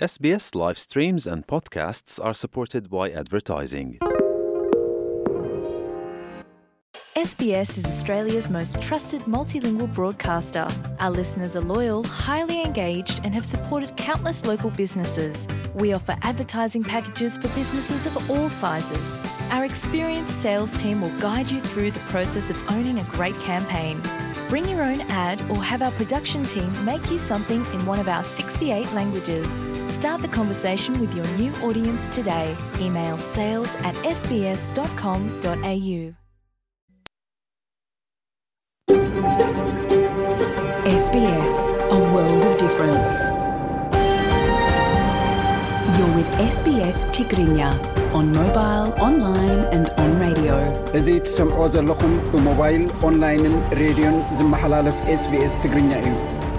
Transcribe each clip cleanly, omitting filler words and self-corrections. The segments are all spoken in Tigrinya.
SBS live streams and podcasts are supported by advertising. SBS is Australia's most trusted multilingual broadcaster. Our listeners are loyal, highly engaged and have supported countless local businesses. We offer advertising packages for businesses of all sizes. Our experienced sales team will guide you through the process of owning a great campaign. Bring your own ad or have our production team make you something in one of our 68 languages. Start the conversation with your new audience today. Email sales@sbs.com.au. SBS, a world of difference. You're with SBS Tigrinya on mobile, online and on radio. እዙይ ትሰምዑ ዘለኹም ብሞባይል ኦንላይንን ሬድዮን ዝመሓላለፍ SBS ትግርኛ እዩ።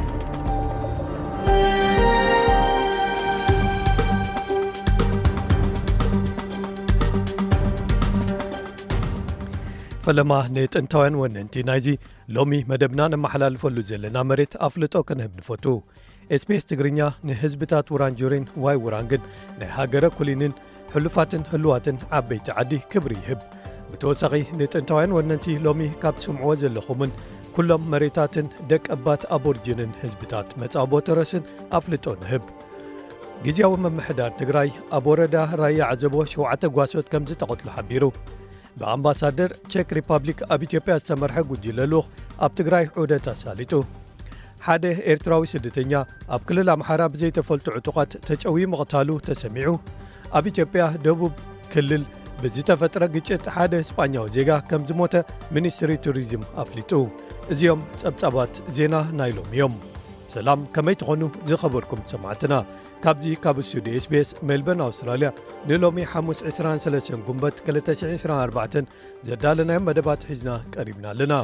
ፈለማ ንጥንታውያን ወነንቲ ናይዚ ሎሚ መደብና ነመሓላልፈሉ ዘለና መሬት ኣፍልጦ ክንህብ ንፈቱ። SBS ትግርኛ ንህዝብታት ውራንጁሪን ዋይ ውራንግን ናይ ሃገረ ኩሊንን ሕሉፋትን ህልዋትን ዓበይቲ ዓዲ ክብሪ ይህብ። ብተወሳኺ ንጥንታውያን ወነንቲ ሎሚ ካብ ትሰምዕዎ ዘለኹምን ኩሎም መሬታትን ደቀባት ኣቦርጅንን ህዝብታት መጻቦ ተረስን ኣፍልጦ ንህብ። ጊዜያዊ መምሕዳር ትግራይ ኣብ ወረዳ ራያ ዓዘቦ 7 ጓሶት ከም ዝተቐትሉ ሓቢሩ። በአምባሳደር ቼክ ሪፐብሊክ ኣብ ኢትዮጵያ ዝተመርሐ ጉጅለ ልኡኽ ኣብ ትግራይ ዑደት ኣሳሊጡ። ሓደ ኤርትራዊ ስደተኛ ኣብ ክልል ኣምሓራ ብዘይተፈልጡ ዕጡቓት ተጨዊ ምቕታሉ ተሰሚዑ። ኣብ ኢትዮጵያ ደቡብ ክልል ብዝተፈጥረ ግጭት ሓደ እስጳኛዊ ዜጋ ከም ዝሞተ ሚኒስትሪ ቱሪዝም ኣፍሊጡ። እዚኦም ጸብጻባት ዜና ናይሎም እዮም። ሰላም ከመይ ትኾኑ ዝኸበርኩም ሰማዕትና። ካብዚ ካብ ስቱዲዮ SBS ሜልበርን ኣውስትራልያ ንሎሚ ሐሙስ 23 ጉንበት 2024 ዘዳለናዮም መደባት ሒዝና ቀሪብና ኣለና።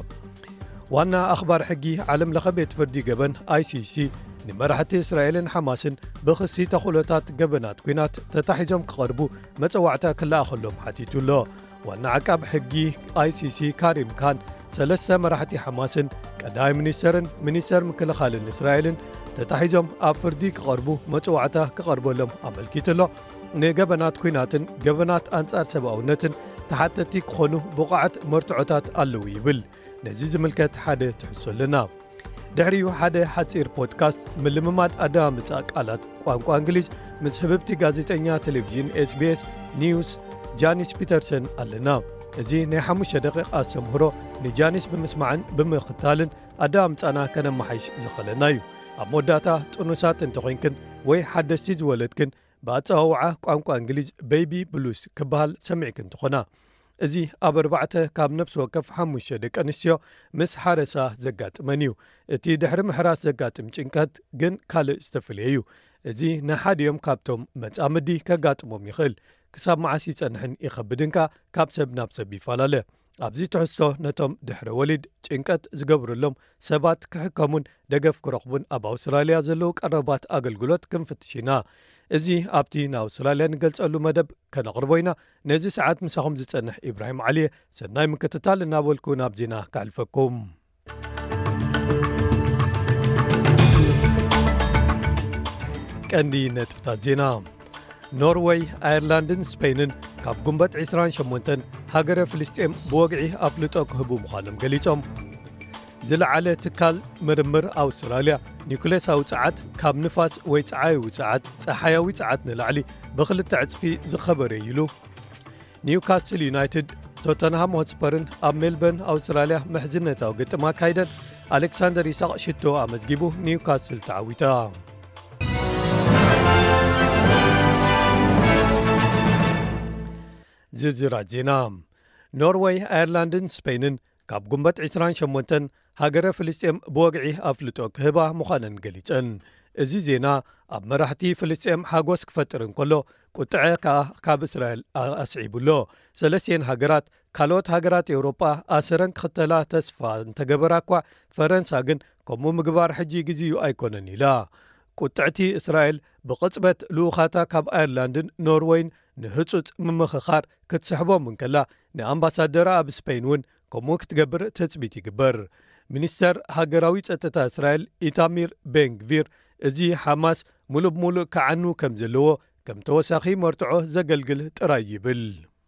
ዋና ኣኽባር ሕጊ ዓለም ለኸ ቤት ፍርዲ ገበን ICC ንመራሕቲ እስራኤልን ሐማስን ብኽሲ ተኽእሎታት ገበናት ኩናት ተታሒዞም ክቐርቡ መጽዋዕታ ክለኣኸሎም ሓቲቱሎ። ዋና ዓቃብ ሕጊ ICC ካሪም ካን ሰለስተ መራሕቲ ሐማስን ቀዳማይ ሚኒስተርን ሚኒስተር ምክልኻልን እስራኤልን ተታሒዞም ኣብ ፍርዲ ክቐርቡ መጽዋዕታ ክቐርበሎም ኣመልኪትሎ። ንገበናት ኩናትን ገበናት አንጻር ሰብኣውነትን ተሓተቲ ክኾኑ ብቕዓት መርትዖታት ኣለዉ ይብል። ነዚ ዝምልከት ሓደ ትሕሶለና። ድሕሪኡ ሓደ ሓፂር ፖድካስት ምልምማድ ኣደማምፃ ቃላት ቋንቋ እንግሊዝ ምስ ህብብቲ ጋዜጠኛ ቴሌቪዥን SBS ኒውስ ጃኒስ ፒተርሰን ኣለና። እዚ ናይ 5 ደቂቓ ኣሰምህሮ ንጃኒስ ብምስማዕን ብምኽታልን ኣደማምፃና ከነመሓይሽ ዝኸለና እዩ። ኣብ መወዳእታ ጥኑሳት እንተኾይንክን ወይ ሓደስቲ ዝወለድክን ብኣፀዋውዓ ቋንቋ እንግሊዝ ቤቢ ብሉስ ክበሃል ሰሚዕክን ትኾና። እዚ ኣብ 4 ካብ ነፍሲ ወከፍ 5 ደቂ ኣንስትዮ ምስ ሓረሳ ዘጋጥመን እዩ። እቲ ድሕሪ ምሕራስ ዘጋጥም ጭንቀት ግን ካልእ ዝተፈለየ እዩ። እዚ ንሓድዮም ካብቶም መጻምዲ ከጋጥሞም ይኽእል። ክሳብ መዓስ ይጸንሕን ይኸብድንካ ካብ ሰብ ናብ ሰብ ይፈላለ። ኣብዚ ትሕዝቶ ነቶም ድሕሪ ወሊድ ጭንቀት ዝገብሩሎም ሰባት ክሕከሙን ደገፍ ክረኽቡን ኣብ ኣውስትራልያ ዘለዉ ቀረባት ኣገልግሎት ክንፍትሽና። እዚ ኣብቲ ንኣውስትራልያ ንገልጸሉ መደብ ከነቕርቦ ኢና። ነዚ ሰዓት ምሳኹም ዝጸንሕ ኢብራሂም ዓልየ ሰናይ ምክትታል እናበልኩ ናብ ዜና ካዕልፈኩም። ቀንዲ ነጥብታት ዜና። ኖርዌይ ኣየርላንድን ስፔንን ካብ ጉንበት 28 ሃገረ ፍልስጤም ብወግዒ ኣፍልጦ ክህቡ ምዃኖም ገሊጾም። ዝለዓለ ትካል ምርምር ኣውስትራልያ ኒኩሌሳዊ ፀዓት ካብ ንፋስ ወይ ፀሓያዊ ፀዓት ንላዕሊ ብኽልተ ዕፅፊ ዝኸበረ ኢሉ። ኒውካስትል ዩናይትድ ቶተንሃም ሆትስፐርን ኣብ ሜልበርን ኣውስትራልያ ምሕዝነታዊ ግጥም ኣካይደን። ኣሌክሳንደር ይስቅ ሽቶ ኣመዝጊቡ ኒውካስትል ተዓዊታ። ዝርዝራት ዜና። ኖርዌይ ኣየርላንድን ስፔንን ካብ ጉንበት 28 ሃገረ ፍልስጤም ብወግዒ ኣፍልጦ ክህባ ምዃነን ገሊጸን። እዚ ዜና ኣብ መራሕቲ ፍልስጤም ሓጎስ ክፈጥር እንከሎ ቁጥዐ ከዓ ካብ እስራኤል ኣስዒቡሎ። 3 ሃገራት ካልኦት ሃገራት ኤውሮጳ ኣሰረን ክኽተላ ተስፋ እንተገበራ እኳ ፈረንሳ ግን ከምኡ ምግባር ሕጂ ግዚኡ ኣይኮነን ኢላ። ቁጥዕቲ እስራኤል ብቕጽበት ልኡኻታ ካብ ኣየርላንድን ኖርዌይን ንህጹጽ ምምኽኻር ክትስሕቦም እንከላ ንኣምባሳደራ ኣብ ስፔን እውን ከምኡ ክትገብር ተጽቢት ይግበር። ሚኒስተር ሃገራዊ ጸጥታ እስራኤል ኢታሚር ቤንግቪር እዚ ሓማስ ሙሉእ ብሙሉእ ከዓኑ ከም ዘለዎ ከም ተወሳኺ መርትዖ ዘገልግል ጥራይ ይብል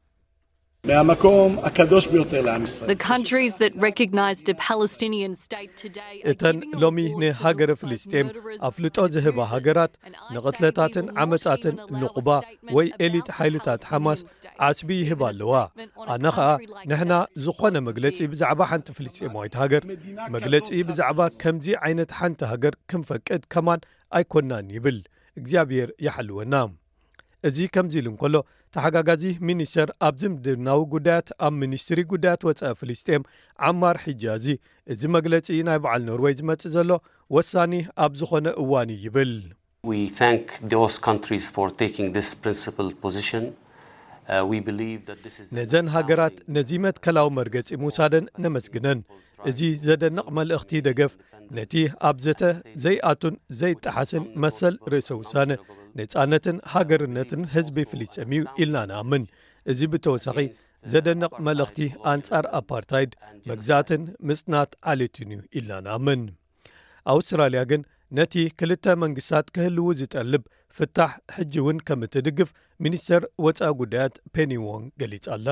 The countries that recognized a Palestinian state today እተን ሎሚ ንሃገረ ፍልስጤም ኣፍልጦ ዝህባ ሃገራት ንቕትለታትን ዓመጻትን ንቑባ ወይ ኤሊት ሓይልታት ሓማስ ዓስቢ ይህባ ኣለዋ ኣነ ኸኣ ንሕና ዝኾነ መግለጺ ብዛዕባ ሓንቲ ፍልስጤማዊት ሃገር መግለጺ ብዛዕባ ከምዚ ዓይነት ሓንቲ ሃገር ክንፈቅድ ከማን ኣይኮናን ይብል እግዚኣብሔር ይሓልወና እዚ ከምዚ ኢሉ እንከሎ ተሓጋጋዚ ሚኒስተር ኣብ ዝምድናዊ ጉዳያት ኣብ ሚኒስትሪ ጉዳያት ወፃኢ ፍልስጤም ዓማር ሒጃዚ እዚ መግለጺ ናይ በዓል ኖርዌይ ዝመጽእ ዘሎ ወሳኒ ኣብ ዝኾነ እዋን ይብል We thank those countries for taking this principled position. We believe that this is ነዘን ሃገራት ነዚ መትከላዊ መርገጺ ሙሳደን ነመስግነን እዚ ዘደንቕ መልእኽቲ ደገፍ ነቲ ኣብ ዘተ ዘይኣቱን ዘይጠሓስን መሰል ርእሰ ውሳነ ነፃነትን ሃገርነትን ህዝቢ ፍልስጤም እዩ ኢልና ንኣምን እዚ ብተወሳኺ ዘደንቕ መልእኽቲ ኣንጻር ኣፓርታይድ መግዛእትን ምጽናት ዓሌትን እዩ ኢልና ንኣምን ኣውስትራልያ ግን ነቲ ክልተ መንግስታት ክህልው ዝጠልብ ፍታሕ ሕጂ እውን ከም እትድግፍ ሚኒስተር ወፃኢ ጉዳያት ፔኒ ዎንግ ገሊጻላ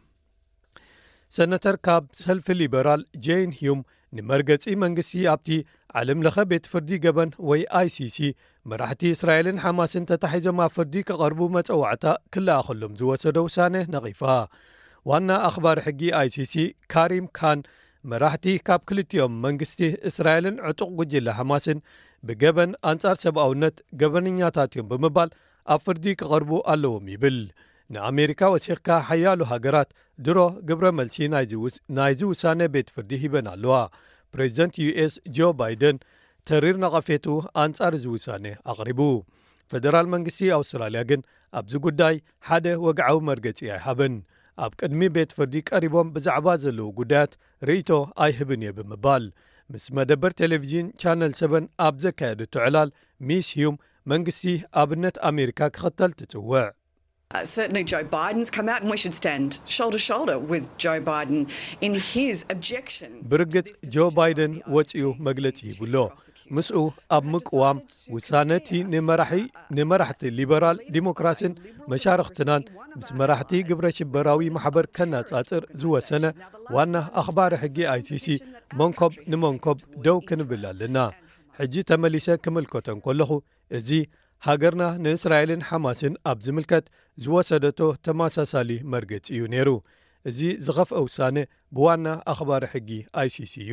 ሰነተር ካብ ሰልፊ ሊበራል ጄን ሂዩም ንመርገጺ መንግስቲ ኣብቲ ዓለም ለኸ ቤት ፍርዲ ገበን ወይ ICC መራሕቲ እስራኤልን ሓማስን ተታሒዞም ኣብ ፍርዲ ከቐርቡ መፀዋዕታ ክለኣኸሎም ዝወሰደ ውሳነ ነቒፋ ዋና ኣኽባሪ ሕጊ ICC ካሪም ካን መራሕቲ ካብ ክልቲኦም መንግስቲ እስራኤልን ዕጡቕ ጉጅለ ሓማስን ብገበን አንጻር ሰብኣውነት ገበነኛታት እዮም ብምባል ኣብ ፍርዲ ክቐርቡ ኣለዎም ይብል ንኣሜሪካ ወሲኽካ ሓያሉ ሃገራት ድሮ ግብረ መልሲ ናይዚ ውሳነ ቤት ፍርዲ ሂበን ኣለዋ ፕሬዚደንት US ጆ ባይደን ተሪር ነቐፌቱ አንጻር እዚ ውሳነ ኣቕሪቡ ፌደራል መንግስቲ ኣውስትራልያ ግን ኣብዚ ጉዳይ ሓደ ወግዓዊ መርገጺ ኣይሃበን ኣብ ቅድሚ ቤት ፍርዲ ቀሪቦም ብዛዕባ ዘለዉ ጉዳያት ርእይቶ ኣይህብን እየ ብምባል ምስ መደበር ቴሌቪዥን ቻነል 7 ኣብ ዘካየደቶ ዕላል ሚስ ሂዩም መንግስቲ ኣብነት ኣሜሪካ ክኽተል ትጽውዕ Certainly Joe Biden's come out and we should stand shoulder to shoulder with Joe Biden in his objection. ብርግጽ ጆ ባይደን ወፂኡ መግለጺ ይብሎ ምስኡ ኣብ ምቅዋም ውሳነቲ ንመራሕቲ ሊበራል ዲሞክራሲን መሻርክትናን ምስ መራሕቲ ግብረ ሽበራዊ ማሕበር ከናጻጽር ዝወሰነ ዋና ኣኽባሪ ሕጊ ICC መንኮብ ንመንኮብ ደው ክንብል ኣለና ሕጂ ተመሊሰ ክምልከቶን ከለኹ እዚ ሃገርና ንእስራኤልን ሓማስን ኣብ ዝምልከት ዝወሰደቶ ተመሳሳሊ መርገጺ እዩ ነይሩ እዚ ዝኸፍአ ውሳነ ብዋና ኣኽባሪ ሕጊ ICC እዩ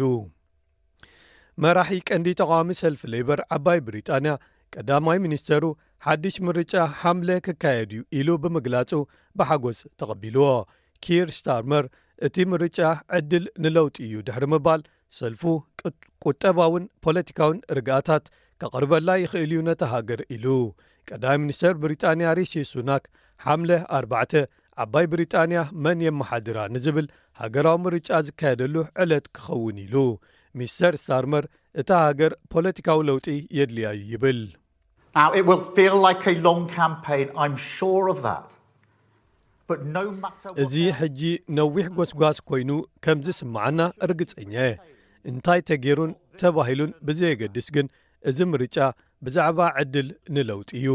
መራሒ ቀንዲ ተቃዋሚ ሰልፊ ሌበር ዓባይ ብሪጣንያ ቀዳማይ ሚኒስተሩ ሓድሽ ምርጫ ሓምለ ክካየድ እዩ ኢሉ ብምግላጹ ብሓጎስ ተቐቢልዎ ኪር ስታርመር እቲ ምርጫ ዕድል ንለውጢ እዩ ድሕሪ ምባል ሰልፉ ቁጠባውን ፖለቲካውን ርግኣታት ከቕርበላ ይኽእል እዩ ነቲ ሃገር ኢሉ ቀዳማይ ሚኒስተር ብሪጣንያ ሪሺ ሱናክ ሓምለ 4 ዓባይ ብሪጣንያ መን የመሓድራ ንዝብል ሃገራዊ ምርጫ ዝካየደሉ ዕለት ክኸውን ኢሉ ሚስተር ስታርመር እታ ሃገር ፖለቲካዊ ለውጢ የድልያ ይብል Now it will feel like a long campaign I'm sure of that but no matter እዚ ሕጂ ነዊሕ ጎስጓስ ኮይኑ ከም ዝስማዓና እርግጸኛ እንታይ ተገይሩን ተባሂሉን ብዘየገድስ ግን እዚ ምርጫ ብዛዕባ ዕድል ንለውጢ እዩ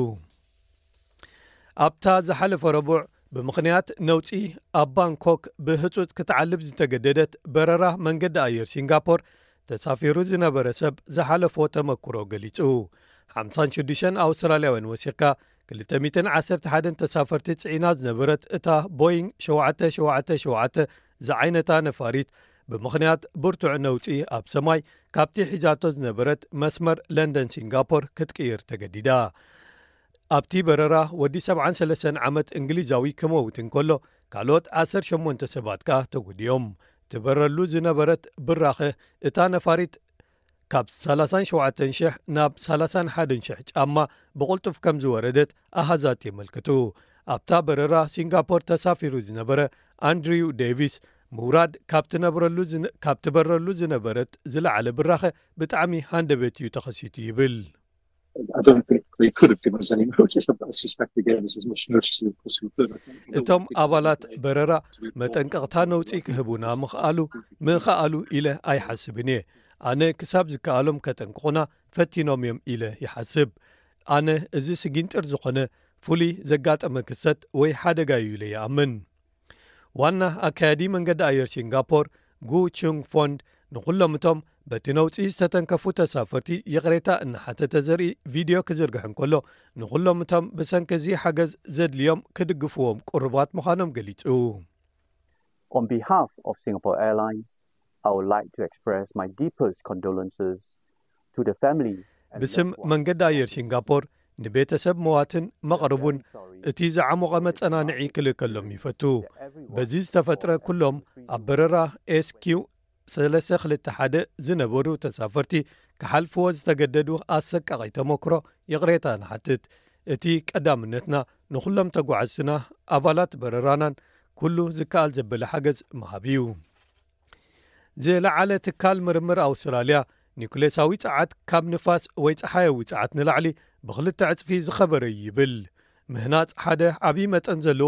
ኣብታ ዝሓለፈ ረቡዕ ብምኽንያት ነውፂ ኣብ ባንኮክ ብህጹጽ ክትዓልብ ዝተገደደት በረራ መንገዲ ኣየር ሲንጋፖር ተሳፊሩ ዝነበረ ሰብ ዝሓለፎ ተመክሮ ገሊጹ 56 ኣውስትራልያውያን ወሲኽካ 211 ተሳፈርቲ ጽዒና ዝነበረት እታ ቦይንግ 777 ዝዓይነታ ነፋሪት ብምኽንያት ብርቱዕ ነውፂ ኣብ ሰማይ ካብቲ ሒዛቶ ዝነበረት መስመር ለንደን ሲንጋፖር ክትቅይር ተገዲዳ ኣብቲ በረራ ወዲ 73 ዓመት እንግሊዛዊ ክመውት እንከሎ ካልኦት 18 ሰባት ከ ተጉድዮም ትበረሉ ዝነበረት ብራኸ እታ ነፋሪት ካብ 37,000 ናብ 31,000 ጫማ ብቕልጡፍ ከም ዝወረደት ኣሃዛት የመልክቱ ኣብታ በረራ ሲንጋፖር ተሳፊሩ ዝነበረ አንድሪው ዴቪስ ምውራድ ካብቲ በረሉ ዝነበረት ዝለዓለ ብራኸ ብጣዕሚ ሃንደበት እዩ ተኸሲቱ ይብል እቶም ኣባላት በረራ መጠንቀቕታ ነውፂ ክህቡና ምኽኣሉ ኢለ ኣይሓስብን እየ ኣነ ክሳብ ዝከኣሎም ከጠንቅቑና ፈቲኖም እዮም ኢለ ይሓስብ ኣነ እዚ ስጊንጥር ዝኾነ ፍሉይ ዘጋጠመ ክሰት ወይ ሓደጋ እዩ ኢለ ይኣምን ዋና ኣካያዲ መንገዲ ኣየር ሲንጋፖር ጉ ቹንግ ፎንድ ንኹሎም እቶም በቲ ነውፂ ዝተተንከፉ ተሳፈርቲ የቕሬታ እናሓተተ ዘርኢ ቪድዮ ክዝርግሕ እንከሎ ንኹሎም እቶም ብሰንኪ እዚ ሓገዝ ዘድልዮም ክድግፍዎም ቁርባት ምዃኖም ገሊጹ On behalf of Singapore Airlines, I would like to express my deepest condolences to the family. ብስም መንገዲ ኣየር ሲንጋፖር ንቤተሰብ መዋትን መቕረቡን እቲ ዝዓሞቐ መጸናንዒ ክልከሎም ይፈቱ በዚ ዝተፈጥረ ኩሎም ኣብ በረራ SQ321 ዝነበሩ ተሳፈርቲ ክሓልፍዎ ዝተገደዱ ኣሰቃቒ ተመክሮ የቕሬታ ንሓትት እቲ ቀዳምነትና ንኹሎም ተጓዓዝትና ኣባላት በረራናን ኩሉ ዝከኣል ዘበለ ሓገዝ መሃብዩ ዝለዓለ ትካል ምርምር ኣውስትራልያ ኒኩሌሳዊ ፀዓት ካብ ንፋስ ወይ ፀሓያዊ ፀዓት ንላዕሊ ብኽልተ ዕፅፊ ዝኸበረ ይብል ምህናፅ ሓደ ዓብዪ መጠን ዘለዎ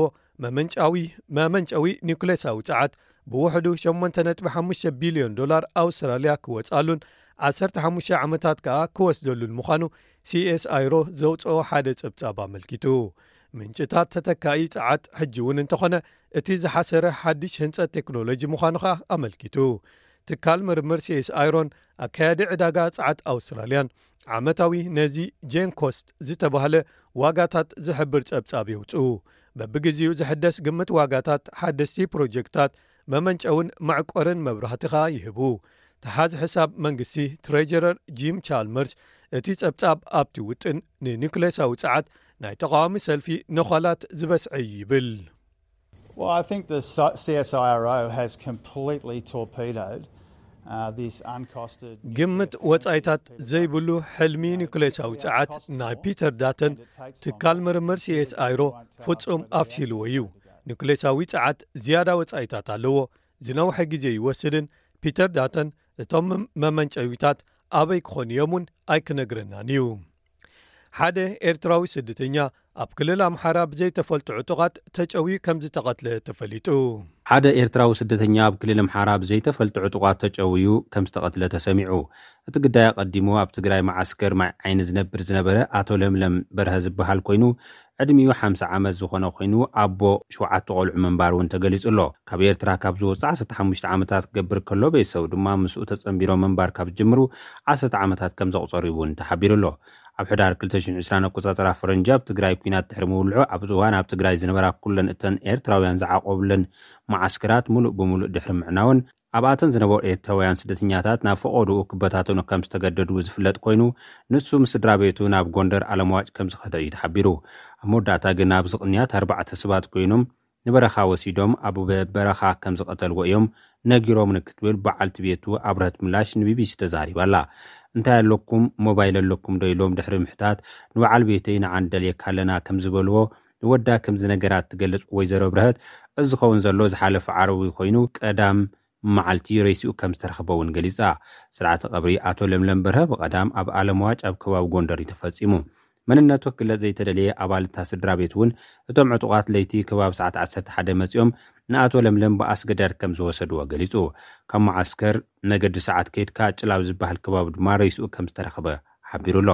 መመንጨዊ ኒኩሌሳዊ ፀዓት ብውሕዱ 8.5 ቢልዮን ዶላር ኣውስትራልያ ክወፃሉን 15 ዓመታት ከዓ ክወስደሉን ምዃኑ CSIRO ዘውፅኦ ሓደ ፀብጻብ ኣመልኪቱ ምንጭታት ተተካኢ ፀዓት ሕጂ እውን እንተኾነ እቲ ዝሓሰረ ሓድሽ ህንፀት ቴክኖሎጂ ምዃኑ ከዓ ኣመልኪቱ ትካል ምርምር CSIROን ኣካያዲ ዕዳጋ ፀዓት ኣውስትራልያን ዓመታዊ ነዚ ጄን ኮስት ዝተባህለ ዋጋታት ዝሕብር ፀብጻብ የውፅኡ በብግዜኡ ዝሕደስ ግምት ዋጋታት ሓደስቲ ፕሮጀክታት መመንጨውን ማዕቆርን መብራህቲኻ ይህቡ ተሓዝ ሕሳብ መንግስቲ ትሬጀረር ጂም ቻልመርስ እቲ ፀብጻብ ኣብቲ ውጥን ንኒኩሌሳዊ ፀዓት ናይ ተቃዋሚ ሰልፊ ነዃላት ዝበስዐ ይብል Well, I think the CSIRO has completely torpedoed this uncosted ግምት ወጻኢታት ዘይብሉ ሕልሚ ኒኩሌሳዊ ፀዓት ናይ ፒተር ዳተን ትካል ምርምር CSIRO ፍጹም ኣፍሲልዎ እዩ ኒኩሌሳዊ ፀዓት ዝያዳ ወጻኢታት ኣለዎ ዝነውሐ ግዜ ይወስድን ፒተር ዳተን እቶም መመንጨዊታት ኣበይ ክኾኑ እዮምን ኣይክነግረናን እዩ ሓደ ኤርትራዊ ስደተኛ ኣብ ክልል ኣምሓራ ብዘይተፈልጡ ዕጡቓት ተጨዊ ከም ዝተቐትለ ተፈሊጡ ሓደ ኤርትራዊ ስደተኛ ኣብ ክልል ኣምሓራ ብዘይተፈልጡ ዕጡቓት ተጨውዩ ከም ዝተቐትለ ተሰሚዑ እቲ ግዳይ ቀዲሙ ኣብ ትግራይ ማዓስከር ማይ ዓይኒ ዝነብር ዝነበረ ኣቶ ለምለም በርሀ ዝበሃል ኮይኑ ዕድሚኡ 50 ዓመት ዝኾነ ኮይኑ ኣቦ 7 ቆልዑ መንባር እውን ተገሊጹሎ ካብ ኤርትራ ካብ ዝወፅእ 15 ዓመታት ክገብር ከሎ ቤተሰቡ ድማ ምስኡ ተጸንቢሮም መንባር ካብ ዝጅምሩ 10 ዓመታት ከም ዘቑፀሩ እውን ተሓቢሩሎ ኣብ ሕዳር 2020 ኣቆጻጽራ ፈረንጂ ኣብ ትግራይ ኩናት ድሕሪ ምውልዑ ኣብ እዋን ኣብ ትግራይ ዝነበራ ኩለን እተን ኤርትራውያን ዝዓቆብለን ማዓስከራት ሙሉእ ብምሉእ ድሕሪ ምዕናውን ኣብኣተን ዝነበሩ ኤርትራውያን ስደተኛታት ናብ ፈቆድኡ ክበታተኑ ከም ዝተገደዱ ዝፍለጥ ኮይኑ ንሱ ምስ ስድራ ቤቱ ናብ ጎንደር ኣለምዋጭ ከም ዝኸደ እዩ ተሓቢሩ ኣብ መወዳእታ ግን ኣብ ዝቕንያት 4 ሰባት ኮይኖም ንበረኻ ወሲዶም ኣብ በረኻ ከም ዝቐተልዎ እዮም ነጊሮም ንክትብል በዓልቲ ቤቱ ኣብረት ምላሽ ንቢቢሲ ተዛሪባላ እንታይ ኣለኩም ሞባይል ኣለኩም ዶ ኢሎም ድሕሪ ምሕታት ንበዓል ቤተይ ንዓንደል የካለና ከም ዝበልዎ ንወዳ ከም ዝነገራት ትገልጽ ወይዘሮ ብርሀት እዚ ኸውን ዘሎ ዝሓለፈ ዓረዊ ኮይኑ ቀዳም መዓልቲ ረሲኡ ከም ዝተረኸበውን ገሊጻ ስርዓተ ቀብሪ ኣቶ ለምለም በርሀ ብቐዳም ኣብ ኣለምዋጭ ኣብ ከባቢ ጎንደር ተፈጺሙ መንነቱ ክለጽ ዘይተደለየ ኣባልታ ስድራ ቤት እውን እቶም ዕጡቓት ለይቲ ከባቢ ሰዓት 11 መጺኦም ንኣቶ ለምለም ብኣስገዳድ ከም ዝወሰድዎ ገሊጹ ካብ ማዓስከር ነገዲ ሰዓት ከይድካ ጭላብ ዝበሃል ከባቢ ድማ ረሲኡ ከም ዝተረኸበ ሓቢሩሎ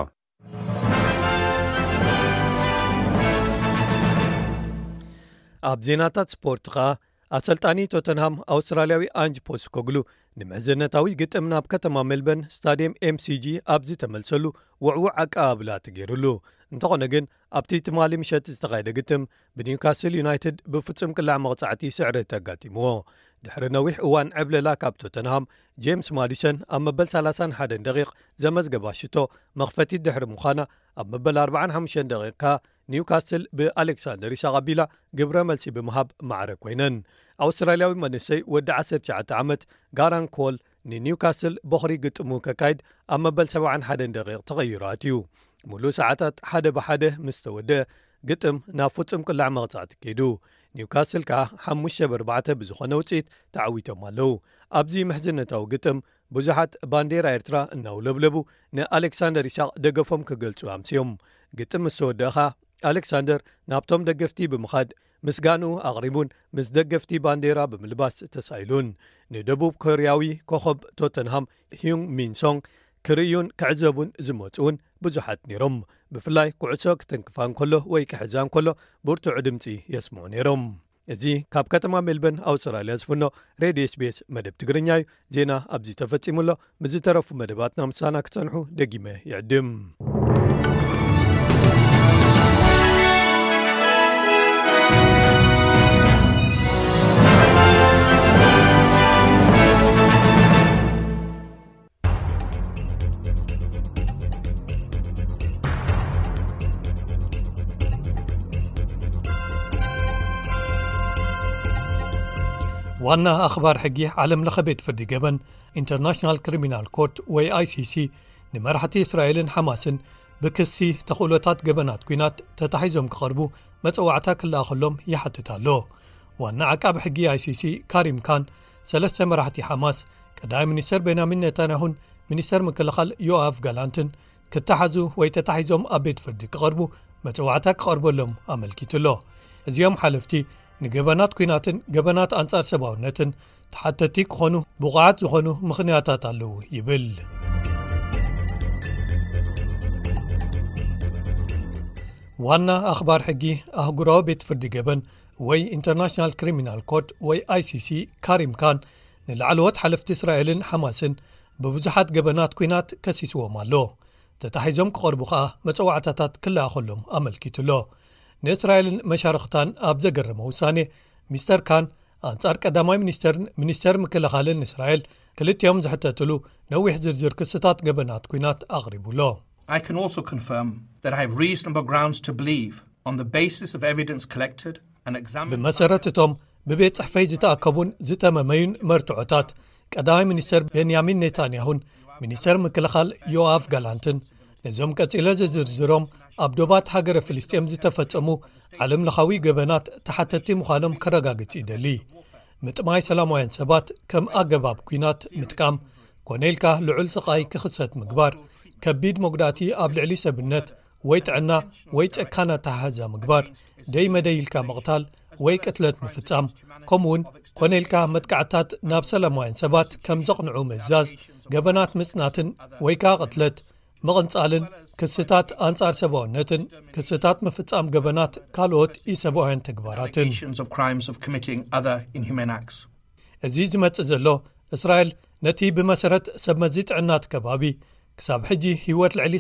ኣብ ዜናታት ስፖርት ኸ ኣሰልጣኒ ቶተንሃም ኣውስትራልያዊ አንጅ ፖስኮግሉ ንምሕዝነታዊ ግጥም ናብ ከተማ ሜልበርን ስታድየም MCG ኣብዚ ተመልሰሉ ውዕውዕ ኣቀባብላ ተገይሩሉ እንተኾነ ግን ኣብቲ ትማሊ ምሸት ዝተኻየደ ግጥም ብኒውካስል ዩናይትድ ብፍጹም ቅላዕ መቕጻዕቲ ስዕረት ኣጋጢምዎ ድሕሪ ነዊሕ እዋን ዕብለላ ካብ ቶተንሃም ጄምስ ማዲሰን ኣብ መበል 31 ደቂቕ ዘመዝገባ ሽቶ መኽፈቲት ድሕሪ ምዃና ኣብ መበል 45 ደቂቓ ኒውካስል ብኣሌክሳንደር ኢሳቅ ኣቢላ ግብረ መልሲ ብምሃብ ማዕረ ኮይነን ኣውስትራልያዊ መንእሰይ ወዲ 19 ዓመት ጋራን ኮል ንኒውካስል በኽሪ ግጥሙ ከካይድ ኣብ መበል 71 ደቂቕ ተቐይሩ ኣትዩ ሙሉእ ሰዓታት ሓደ ብሓደ ምስ ተወድአ ግጥም ናብ ፍጹም ቅላዕ መቕጻዕቲ ከይዱ ኒውካስል ከዓ 5-4 ብዝኾነ ውፅኢት ተዓዊቶም ኣለው ኣብዚ ምሕዝነታዊ ግጥም ብዙሓት ባንዴራ ኤርትራ እናውለብለቡ ንኣሌክሳንደር ኢሳቅ ደገፎም ክገልጹ ኣምስዮም ግጥም ምስ ተወድአኻ ኣሌክሳንደር ናብቶም ደገፍቲ ብምኻድ ምስጋኑ ኣቕሪቡን ምስ ደገፍቲ ባንዴራ ብምልባስ ተሳኢሉን ንደቡብ ኮርያዊ ኮኸብ ቶተንሃም ሂዩንግ ሚንሶንግ ክርእዩን ክዕዘቡን ዝመፁውን ብዙሓት ነይሮም። ብፍላይ ኩዕሶ ክትንክፋን ከሎ ወይ ክሕዛን ከሎ ብርቱዕ ድምፂ የስምዑ ነይሮም። እዚ ካብ ከተማ ሜልበርን ኣውስትራልያ ዝፍኖ ሬድዮ SBS መደብ ትግርኛ እዩ። ዜና ኣብዚ ተፈጺሙሎ ብዝተረፉ መደባትና ምሳና ክጸንሑ ደጊመ ይዕድም። ዋና ኣኽባር ሕጊ ዓለም ለኸ ቤት ፍርዲ ገበን ኢንተርናሽናል ክሪሚናል ኮርት ወይ ICC ንመራሕቲ እስራኤልን ሓማስን ብክሲ ተኽእሎታት ገበናት ኩናት ተታሒዞም ክቐርቡ መጽዋዕታ ክለኣኸሎም ይሓትት ኣሎ። ዋና ዓቃቢ ሕጊ ICC ካሪም ካን ሰለስተ መራሕቲ ሓማስ ቀዳማይ ሚኒስተር ቤንያሚን ኔታንያሁን ሚኒስተር ምክልኻል ዮአፍ ጋላንትን ክተሓዙ ወይ ተታሒዞም ኣብ ቤት ፍርዲ ክቐርቡ መጽዋዕታ ክቐርበሎም ኣመልኪቱሎ። እዚኦም ሓለፍቲ ንገበናት ኩናትን ገበናት አንጻር ሰብኣውነትን ተሓተቲ ክኾኑ ብቑዓት ዝኾኑ ምኽንያታት ኣለዉ ይብል። ዋና ኣኽባር ሕጊ ኣህጉራዊ ቤት ፍርዲ ገበን ወይ ኢንተርናሽናል ክሪሚናል ኮርት ወይ ICC ካሪም ካን ንላዕለዎት ሓለፍቲ እስራኤልን ሓማስን ብብዙሓት ገበናት ኩናት ከሲስዎም ኣሎ። ተታሒዞም ክቐርቡ ከዓ መጽዋዕታታት ክለኣኸሎም ኣመልኪቱሎ። ንእስራኤልን መሻርክታን ኣብ ዘገረመ ውሳኔ ሚስተር ካን አንጻር ቀዳማይ ሚኒስተርን ሚኒስተር ምክልኻልን እስራኤል ክልቲኦም ዝሕተትሉ ነዊሕ ዝርዝር ክስታት ገበናት ኩናት ኣቕሪቡሎ። I can also confirm that I have reasonable grounds to believe on the basis of evidence collected and examined ብመሰረት እቶም ብቤት ጽሕፈይ ዝተኣከቡን ዝተመመዩን መርትዖታት ቀዳማይ ሚኒስተር ቤንያሚን ኔታንያሁን ሚኒስተር ምክልኻል ዮአፍ ጋላንትን ነዞም ቀጺለ ዝዝርዝሮም ኣብ ዶባት ሃገረ ፍልስጤም ዝተፈጸሙ ዓለም ለኻዊ ገበናት ተሓተቲ ምዃኖም ከረጋግጽ ይደሊ። ምጥማይ ሰላማውያን ሰባት ከም ኣገባብ ኩናት ምጥቃም፣ ኮነኢልካ ልዑል ስቓይ ክኽሰት ምግባር፣ ከቢድ መጉዳእቲ ኣብ ልዕሊ ሰብነት ወይ ጥዕና ወይ ጨካና ተሓዛ ምግባር፣ ደይ መደይልካ መቕታል ወይ ቅትለት ምፍጻም፣ ከምኡውን ኮነኢልካ መጥቃዕታት ናብ ሰላማውያን ሰባት ከም ዘቕንዑ ምእዛዝ፣ ገበናት ምጽናትን ወይ ከዓ ቅትለት፣ መቕንጻልን ክስታት አንጻር ሰብኣውነትን ክስታት ምፍጻም ገበናት ካልኦት ኢሰብኣውያን ተግባራትን። እዚ ዝመጽእ ዘሎ እስራኤል ነቲ ብመሰረት ሰብ መዚ ጥዕናት ከባቢ ክሳብ ሕጂ ህይወት ልዕሊ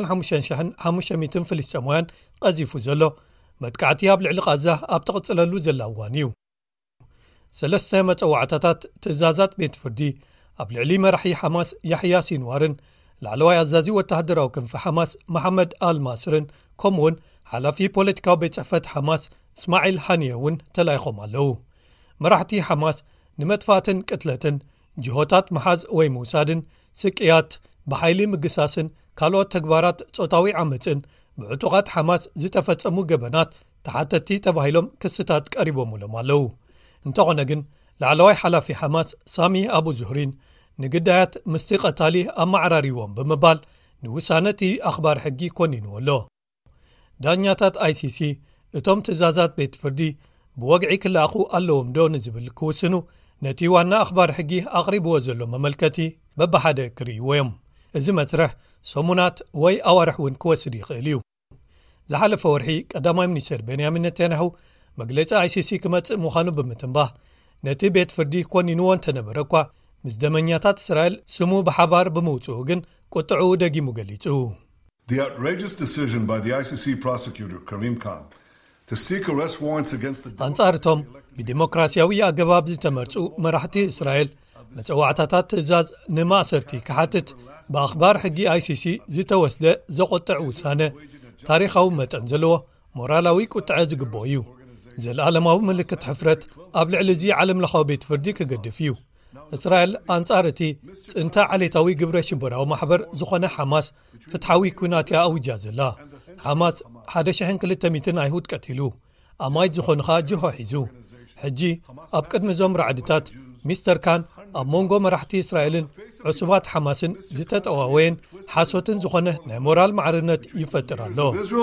35,500 ፍልስጤማውያን ቀዚፉ ዘሎ መጥቃዕቲ ኣብ ልዕሊ ቃዛ ኣብ ተቕጽለሉ ዘላ እዋን እዩ። ሰለስተ መጽዋዕታታት ትእዛዛት ቤት ፍርዲ ኣብ ልዕሊ መራሒ ሓማስ ያሕያ ሲንዋርን ላዕለዋይ ኣዛዚ ወተሃደራዊ ክንፊ ሓማስ መሐመድ አልማስርን ከምኡውን ሓላፊ ፖለቲካዊ ቤት ጽሕፈት ሓማስ እስማዒል ሃኒየ እውን ተላይኾም ኣለዉ። መራሕቲ ሓማስ ንመጥፋትን ቅትለትን ጅሆታት መሓዝ ወይ ምውሳድን ስቅያት ብሓይሊ ምግሳስን ካልኦት ተግባራት ጾታዊ ዓመፅን ብዕጡቓት ሓማስ ዝተፈጸሙ ገበናት ተሓተቲ ተባሂሎም ክስታት ቀሪቦምሎም ኣለዉ። እንተኾነ ግን ላዕለዋይ ሓላፊ ሓማስ ሳሚ ኣቡ ዙህሪን ንግዳያት ምስቲ ቐታሊ ኣማዕራሪዎም ብምባል ንውሳነቲ ኣኽባር ሕጊ ኮኒንዎ ኣሎ። ዳኛታት ICC እቶም ትእዛዛት ቤት ፍርዲ ብወግዒ ክለኣኹ ኣለዎም ዶ ንዝብል ክውስኑ ነቲ ዋና ኣኽባር ሕጊ ኣቕሪብዎ ዘሎ መመልከቲ በብሓደ ክርእይዎ እዮም። እዚ መስርሕ ሰሙናት ወይ ኣዋርሕ እውን ክወስድ ይኽእል እዩ። ዝሓለፈ ወርሒ ቀዳማይ ሚኒስተር ቤንያሚን ኔታንያሁ መግለፂ ICC ክመጽእ ምዃኑ ብምትንባህ ነቲ ቤት ፍርዲ ኮኒንዎ እንተነበረ እኳ ምስ ደመኛታት እስራኤል ስሙ ብሓባር ብምውፅኡ ግን ቁጥዑ ደጊሙ ገሊጹ። The outrageous decision by the ICC prosecutor Karim Khan to seek arrest warrants against the አንጻርቶም ብዲሞክራሲያዊ ኣገባብ ዝተመርጹ መራሕቲ እስራኤል መጽዋዕታታት ትእዛዝ ንማእሰርቲ ክሓትት ብኣኽባር ሕጊ ICC ዝተወስደ ዘቆጥዕ ውሳነ ታሪኻዊ መጠን ዘለዎ ሞራላዊ ቁጥዐ ዝግብኦ እዩ። ዘለዓለማዊ ምልክት ሕፍረት ኣብ ልዕሊ እዚ ዓለም ለኻዊ ቤት ፍርዲ ክገድፍ እዩ። እስራኤል አንጻር እቲ ጽንታ ዓሌታዊ ግብረ ሽበራዊ ማሕበር ዝኾነ ሓማስ ፍትሓዊ ኩናት እያ ኣውጃ ዘላ። ሓማስ 1,200 ኣይሁድ ቀቲሉ፣ ኣማይት ዝኾኑኻ ጅሆ ሒዙ፣ ሕጂ ኣብ ቅድሚ ዞም ራዕድታት ሚስተር ካን ኣብ ሞንጎ መራሕቲ እስራኤልን ዕሱባት ሓማስን ዝተጠዋወየን ሓሶትን ዝኾነ ናይ ሞራል ማዕርነት ይፈጥር ኣሎ።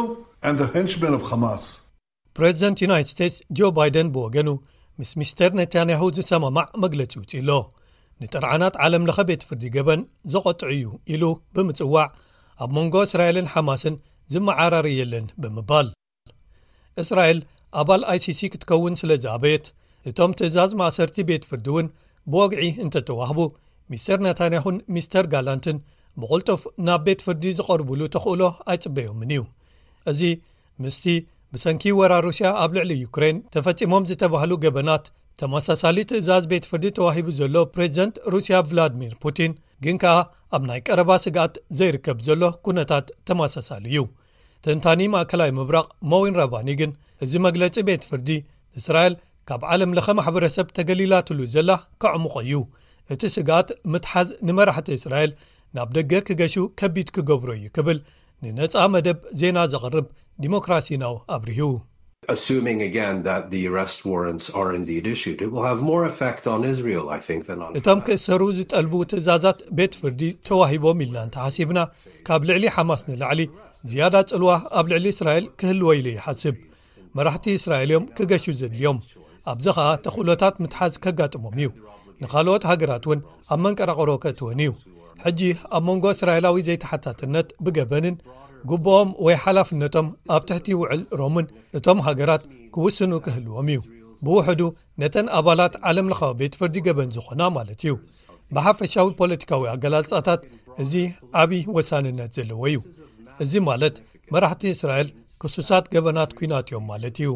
ፕሬዚደንት ዩናይትድ ስቴትስ ጆ ባይደን ብወገኑ ምስ ሚስተር ኔታንያሁ ዝሰማማዕ መግለፂ ውፅኢሎ ንጥርዓናት ዓለም ለኸ ቤት ፍርዲ ገበን ዘቆጥዑ እዩ ኢሉ ብምጽዋዕ ኣብ ሞንጎ እስራኤልን ሓማስን ዝመዓራር የለን ብምባል እስራኤል ኣባል ICC ክትከውን ስለ ዝኣበየት እቶም ትእዛዝ ማእሰርቲ ቤት ፍርዲ እውን ብወግዒ እንተተዋህቡ ሚስተር ኔታንያሁን ሚስተር ጋላንትን ብቕልጡፍ ናብ ቤት ፍርዲ ዝቐርብሉ ተኽእሎ ኣይጽበዮምን እዩ። እዚ ምስቲ ብሰንኪ ወራር ሩስያ ኣብ ልዕሊ ዩክሬን ተፈጺሞም ዝተባህሉ ገበናት ተመሳሳሊ ትእዛዝ ቤት ፍርዲ ተዋሂቡ ዘሎ ፕሬዚደንት ሩስያ ቭላድሚር ፑቲን ግን ከኣ ኣብ ናይ ቀረባ ስጋት ዘይርከብ ዘሎ ኩነታት ተመሳሳሊ እዩ። ተንታኒ ማእከላይ ምብራቕ ሞዊን ራባኒ ግን እዚ መግለፂ ቤት ፍርዲ እስራኤል ካብ ዓለም ለኸ ማሕበረሰብ ተገሊላትሉ ዘላ ከዕሙቕ እዩ። እቲ ስጋት ምትሓዝ ንመራሕቲ እስራኤል ናብ ደገ ክገሹ ከቢድ ክገብሮ እዩ ክብል ንነፃ መደብ ዜና ዘቕርብ ዲሞክራሲ ናው ኣብርሁ። Assuming again that the arrest warrants are indeed issued, it will have more effect on Israel, I think, than on... እቶም ክእሰሩ ዝጠልቡ ትእዛዛት ቤት ፍርዲ ተዋሂቦም ኢልና እንተሓሲብና ካብ ልዕሊ ሓማስ ንላዕሊ ዝያዳ ጽልዋ ኣብ ልዕሊ እስራኤል ክህልዎ ኢሉ ይሓስብ። መራሕቲ እስራኤል እዮም ክገሹ ዘድልዮም። ኣብዚ ኸኣ ተኽእሎታት ምትሓዝ ከጋጥሞም እዩ። ንኻልኦት ሃገራት እውን ኣብ መንቀራቕሮ ከእትወን እዩ። ሕጂ ኣብ ሞንጎ እስራኤላዊ ዘይተሓታትነት ብገበንን ጉቦኦም ወይ ሓላፍነቶም ኣብ ትሕቲ ውዕል ሮምን እቶም ሃገራት ክውስኑ ክህልዎም እዩ። ብውሕዱ ነተን ኣባላት ዓለም ለኻዊ ቤት ፍርዲ ገበን ዝኾና ማለት እዩ። ብሓፈሻዊ ፖለቲካዊ ኣገላልጻታት እዚ ዓብይ ወሳንነት ዘለዎ እዩ። እዚ ማለት መራሕቲ እስራኤል ክሱሳት ገበናት ኩናት እዮም ማለት እዩ።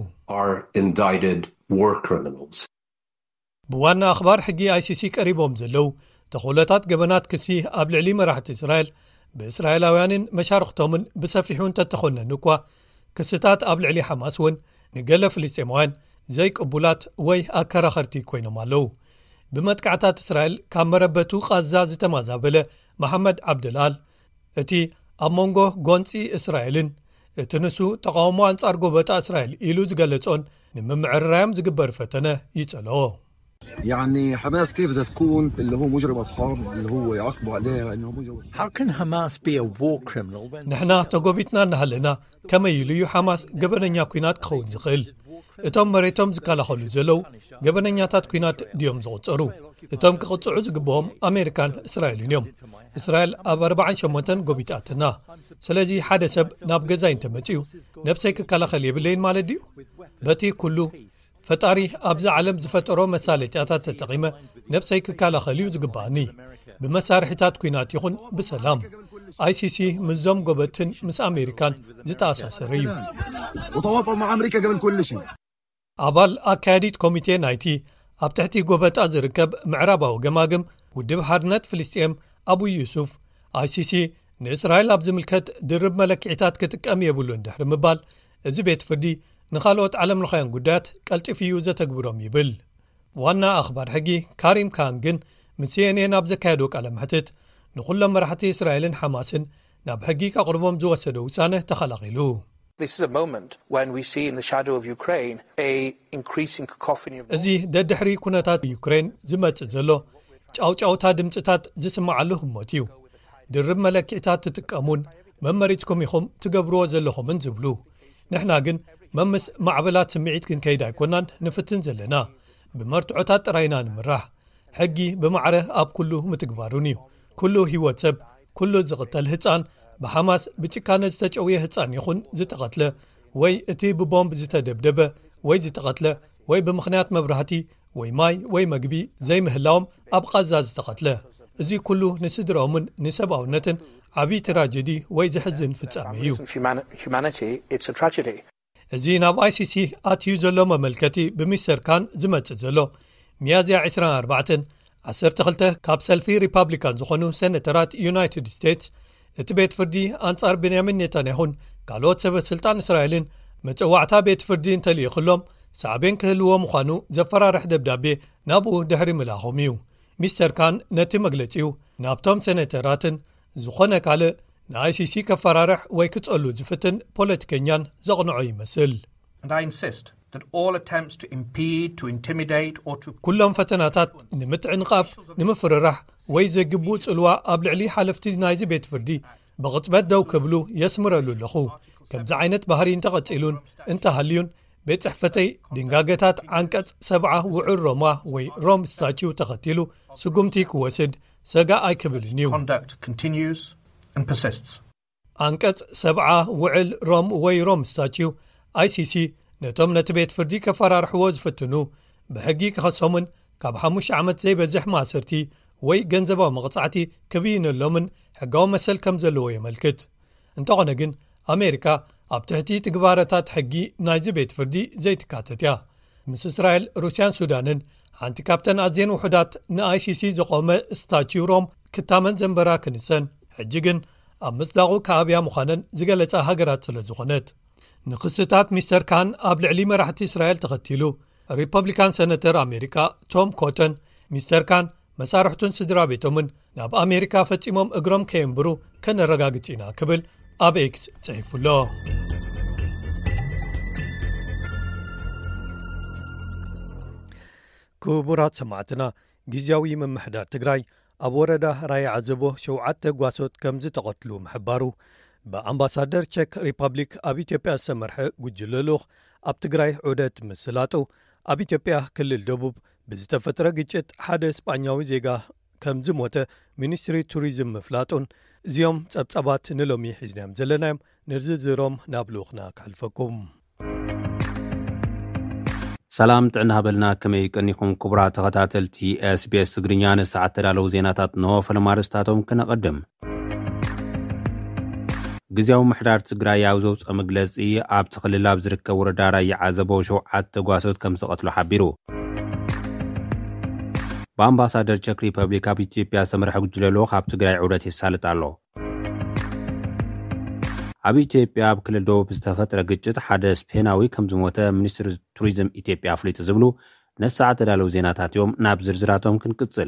ብዋና ኣኽባር ሕጊ ICC ቀሪቦም ዘለው ተኽእሎታት ገበናት ክሲ ኣብ ልዕሊ መራሕቲ እስራኤል ብእስራኤላውያንን መሻርክቶምን ብሰፊሑ እንተተኾነን እኳ ክስታት ኣብ ልዕሊ ሓማስ እውን ንገለ ፍልስጤማውያን ዘይቅቡላት ወይ ኣከራኸርቲ ኮይኖም ኣለው። ብመጥቃዕታት እስራኤል ካብ መረበቱ ቃዛ ዝተማዛበለ መሐመድ ዓብድልኣል እቲ ኣብ ሞንጎ ጎንፂ እስራኤልን እቲ ንሱ ተቃውሞ አንጻር ጎበጣ እስራኤል ኢሉ ዝገለጾን ንምምዕርራዮም ዝግበር ፈተነ ይጸልኦ። يعني حماس كيف بدها تكون اللي هو مجرم أصحاب اللي هو يعاقبوا عليه إنه مجرم. How can Hamas be a war criminal? نحن تجوبتنا نهلنا كما يليو حماس جبننا كينات خون زخيل. እቶም መሬቶም ዝከላኸሉ ዘለው ገበነኛታት ኩናት ድዮም ዝቑፅሩ እቶም ክቕፅዑ ዝግብኦም ኣሜሪካን እስራኤልን እዮም። እስራኤል ኣብ 48 ጎቢጣትና ስለዚ ሓደ ሰብ ናብ ገዛይ እንተመፂኡ ነብሰይ ክከላኸል የብለይን ማለት ድዩ? በቲ ኩሉ ፈጣሪ ኣብዚ ዓለም ዝፈጠሮ መሳለጫታት ተጠቒመ ነብሰይ ክከላኸል እዩ ዝግባእኒ ብመሳርሒታት ኩናት ይኹን ብሰላም። ICC ምዞም ጎበትን ምስ ኣሜሪካን ዝተኣሳሰረ እዩ። وتواطؤ مع أمريكا قبل كل شيء. ኣባል ኣካያዲት ኮሚቴ ናይቲ ኣብ ትሕቲ ጎበጣ ዝርከብ ምዕራባዊ ገማግም ውድብ ሓርነት ፍልስጤም ኣቡ ዩሱፍ ICC ንእስራኤል ኣብ ዝምልከት ድርብ መለክዒታት ክጥቀም የብሉ እንድሕሪ ምባል እዚ ቤት ፍርዲ ንኻልኦት ዓለም ለኻያን ጉዳያት ቀልጢፍ እዩ ዘተግብሮም ይብል። ዋና ኣኽባር ሕጊ ካሪም ካን ግን ምስ CNN ኣብ ዘካየዶ ቃለ መሕትት ንኹሎም መራሕቲ እስራኤልን ሓማስን ናብ ሕጊ ከቕርቦም ዝወሰደ ውሳነ ተኸላኺሉ። This is a moment when we see in the shadow of Ukraine a increasing cacophony of እዚ ደድሕሪ ኩነታት ዩክሬን ዝመጽእ ዘሎ ጫውጫውታ ድምጽታት ዝስማዓሉ ህሞት እዩ። ድርብ መለክዒታት ትጥቀሙን መመሪጽኩም ኢኹም ትገብርዎ ዘለኹምን ዝብሉ ንሕና ግን መምስ ማዕበላት ስምዒት ክንከይድ ኣይኮናን ንፍትን ዘለና ብመርትዖታት ጥራይና ንምራሕ ሕጊ ብማዕረ ኣብ ኩሉ ምትግባሩን እዩ። ኩሉ ህይወት ሰብ ኩሉ ዝቕተል ህፃን ብሓማስ ብጭካነ ዝተጨውየ ህፃን ይኹን ዝተቐትለ ወይ እቲ ብቦምብ ዝተደብደበ ወይ ዝተቐትለ ወይ ብምኽንያት መብራህቲ ወይ ማይ ወይ መግቢ ዘይምህላዎም ኣብ ቃዛ ዝተቐትለ እዚ ኩሉ ንስድሮምን ንሰብኣውነትን ዓብይ ትራጀዲ ወይ ዝሕዝን ፍጻሜ እዩ። እዚ ናብ ICC ኣትዩ ዘሎ መመልከቲ ብሚስተር ካን ዝመጽእ ዘሎ ሚያዝያ 24 12 ካብ ሰልፊ ሪፓብሊካን ዝኾኑ ሴኔተራት ዩናይትድ ስቴትስ እቲ ቤት ፍርዲ አንጻር ቤንያሚን ኔታንያሁን ካልኦት ሰበት ስልጣን እስራኤልን መጽዋዕታ ቤት ፍርዲ እንተልይኽሎም ሳዕቤን ክህልዎ ምዃኑ ዘፈራርሕ ደብዳቤ ናብኡ ድሕሪ ምላኾም እዩ። ሚስተር ካን ነቲ መግለጺኡ ናብቶም ሴኔተራትን ዝኾነ ካልእ ንICC ከፈራርሕ ወይ ክጸሉ ዝፍትን ፖለቲከኛን ዘቕንዖ ይመስል። And I insist that all attempts to impede, to intimidate or to كلهم ፈተናታት ንምትዕንቃፍ ንምፍርራሕ ወይ ዘግቡእ ጽልዋ ኣብ ልዕሊ ሓለፍቲ ናይዚ ቤት ፍርዲ ብቕጽበት ደው ክብሉ የስምረሉ ኣለኹ ከምዚ ዓይነት ባህሪ እንተቐጺሉን እንተሃልዩን ቤት ጽሕፈተይ ድንጋገታት ዓንቀጽ 70 ውዑል ሮማ ወይ ሮም ስታቲው ተኸቲሉ ስጉምቲ ክወስድ ሰጋ ኣይክብልን እዩ ዓንቀጽ 70 ውዑል ሮም ወይ ሮም ስታቲው ICC ነቶም ነቲ ቤት ፍርዲ ከፈራርሕዎ ዝፍትኑ ብሕጊ ክኸሶምን ካብ 5 ዓመት ዘይበዝሕ ማእሰርቲ ወይ ገንዘባዊ መቕጻዕቲ ክብይነሎምን ሕጋዊ መሰል ከም ዘለዎ የመልክት እንተኾነ ግን ኣሜሪካ ኣብ ትሕቲ ትግባራታት ሕጊ ናይዚ ቤት ፍርዲ ዘይትካተት እያ ምስ እስራኤል ሩስያን ሱዳንን ሓንቲ ካብተን ኣዝየን ውሕዳት ንICC ዝቆመ ስታቲው ሮም ክታመን ዘንበራ ክንሰን ሕጂ ግን ኣብ ምጽዳቑ ከኣብያ ምዃነን ዝገለጸ ሃገራት ስለ ዝኾነት ንክስታት ሚስተር ካን ኣብ ልዕሊ መራሕቲ እስራኤል ተኸቲሉ ሪፐብሊካን ሰነተር ኣሜሪካ ቶም ኮተን ሚስተር ካን መሳርሕቱን ስድራ ቤቶምን ናብ ኣሜሪካ ፈጺሞም እግሮም ከየንብሩ ከነረጋግጽ ኢና ክብል ኣብ ኤክስ ጽሒፉሎ ክቡራት ሰማዕትና ጊዜያዊ ምምሕዳር ትግራይ ኣብ ወረዳ ራያ ዓዘቦ 7 ጓሶት ከም ዝተቐትሉ ምሕባሩ በአምባሳደር ቼክ ሪፐብሊክ ኣብ ኢትዮጵያ ዝተመርሐ ጉጅለ ልኡኽ ኣብ ትግራይ ዑደት ምስላጡ ኣብ ኢትዮጵያ ክልል ደቡብ ብዝተፈጠረ ግጭት ሓደ እስጳኛዊ ዜጋ ከም ዝሞተ ሚኒስትሪ ቱሪዝም ምፍላጡን እዚኦም ጸብጸባት ንሎሚ ሒዝናዮም ዘለናዮም ንዝርዝሮም ናብ ልኡኽና ክሕልፈኩም ሰላም ጥዕና ሃበልና ከመይ ቀኒኹም ክቡራት ተኸታተልቲ SBS ትግርኛ ንሰዓት ተዳለዉ ዜናታት ንሆ ፈለማርስታቶም ክነቐድም ጊዜያዊ ምሕዳር ትግራይ ኣብ ዘውፅአ መግለጺ ኣብቲ ክልል ኣብ ዝርከብ ወረዳ ራያ ዓዘቦ 7 ጓሶት ከም ዝተቐትሉ ሓቢሩ በአምባሳደር ቼክ ሪፐብሊክ ኣብ ኢትዮጵያ ዝተመርሐ ጉጅለ ልኡኽ ኣብ ትግራይ ዑደት የሳልጥ ኣሎ ኣብ ኢትዮጵያ ኣብ ክልል ደቡብ ዝተፈጠረ ግጭት ሓደ ስፔናዊ ከም ዝሞተ ሚኒስትሪ ቱሪዝም ኢትዮጵያ ኣፍሊጡ ዝብሉ ነሰዓት ተዳለዉ ዜናታት እዮም ናብ ዝርዝራቶም ክንቅጽል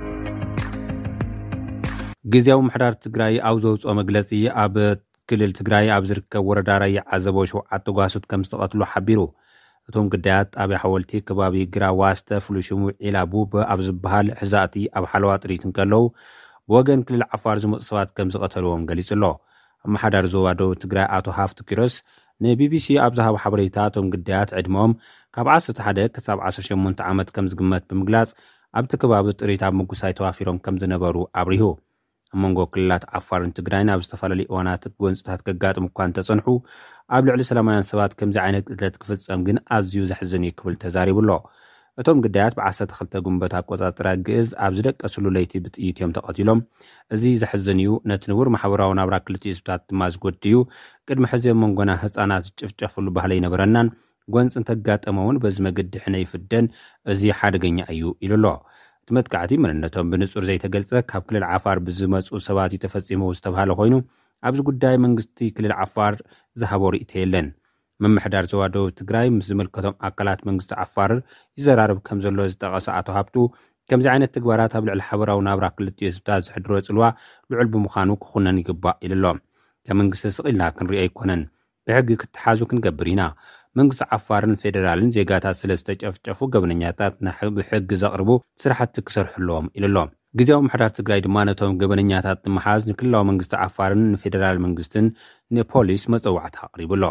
ጊዜያዊ ምሕዳር ትግራይ ኣብ ዘውፅኦ መግለጺ ኣብ ክልል ትግራይ ኣብ ዝርከብ ወረዳ ራያ ዓዘቦ 7 ጓሶት ከም ዝተቐትሉ ሓቢሩ እቶም ግዳያት ጣብያ ሓወልቲ ከባቢ ግራዋስተ ፍሉሽሙ ዒላቡ ኣብ ዝበሃል ሕዛእቲ ኣብ ሓለዋ ጥሪት እንከለዉ ብወገን ክልል ዓፋር ዝመፁ ሰባት ከም ዝቐተልዎም ገሊጹ ኣሎ ኣመሓዳር ዞባ ደቡብ ትግራይ ኣቶ ሃፍቱ ኪሮስ ንቢቢሲ ኣብ ዝሃቦ ሓበሬታ እቶም ግዳያት ዕድሞኦም ካብ 11 ክሳብ 18 ዓመት ከም ዝግመት ብምግላጽ ኣብቲ ከባቢ ጥሪት ኣብ ምጉሳይ ተዋፊሮም ከም ዝነበሩ ኣብሪሁ መንጎ ክልላት ዓፋርን ትግራይን ኣብ ዝተፈላለዩ እዋናት ጎንፅታት ከጋጥሙ እኳ እንተጸንሑ ኣብ ልዕሊ ሰላማውያን ሰባት ከምዚ ዓይነት ቅትለት ክፍጸም ግን ኣዝዩ ዘሕዝን እዩ ክብል ተዛሪቡሎ እቶም ግዳያት ብ12 ጉንበት ኣቆጻጽራ ግእዝ ኣብ ዝደቀስሉ ለይቲ ብጥይት እዮም ተቐቲሎም እዚ ዘሕዝን እዩ ነቲ ንቡር ማሕበራዊ ናብራ ክልቲኡ ህዝብታት ድማ ዝጎድዩ ቅድሚ ሕዚ መንጎና ህፃናት ዝጭፍጨፍሉ ባህሊ ይነበረናን ጎንፂ እንተጋጠመውን በዚ መገዲ ሕነ ይፍደን እዚ ሓደገኛ እዩ ኢሉሎ እቲ መጥቃዕቲ መንነቶም ብንጹር ዘይተገልጸ ካብ ክልል ዓፋር ብዝመፁ ሰባት ተፈጺሙ ዝተባሃለ ኮይኑ ኣብዚ ጉዳይ መንግስቲ ክልል ዓፋር ዝሃቦ ርእይቶ የለን ምምሕዳር ዞባ ደቡብ ትግራይ ምስ ዝምልከቶም ኣካላት መንግስቲ ዓፋር ይዘራርብ ከም ዘሎ ዝጠቐሰ ኣቶ ሃብቱ ከምዚ ዓይነት ተግባራት ኣብ ልዕሊ ሓበራዊ ናብራ ክልቲኡ ህዝብታት ዝሕድሮ ጽልዋ ልዑል ብምዃኑ ክኹነን ይግባእ ኢሉሎም ከም መንግስቲ ስቕኢልና ክንሪኦ ኣይኮነን ብሕጊ ክትሓዙ ክንገብር ኢና መንግስቲ ዓፋርን ፌደራልን ዜጋታት ስለ ዝተጨፍጨፉ ገበነኛታት ብሕጊ ዘቕርቡ ስራሕቲ ክሰርሕሎም ኢሉሎም ጊዜያዊ ምሕዳር ትግራይ ድማ ነቶም ገበነኛታት ንምሓዝ ንክልላዊ መንግስቲ ዓፋርን ንፌደራል መንግስትን ንፖሊስ መፀዋዕቲ ኣቕሪቡሎ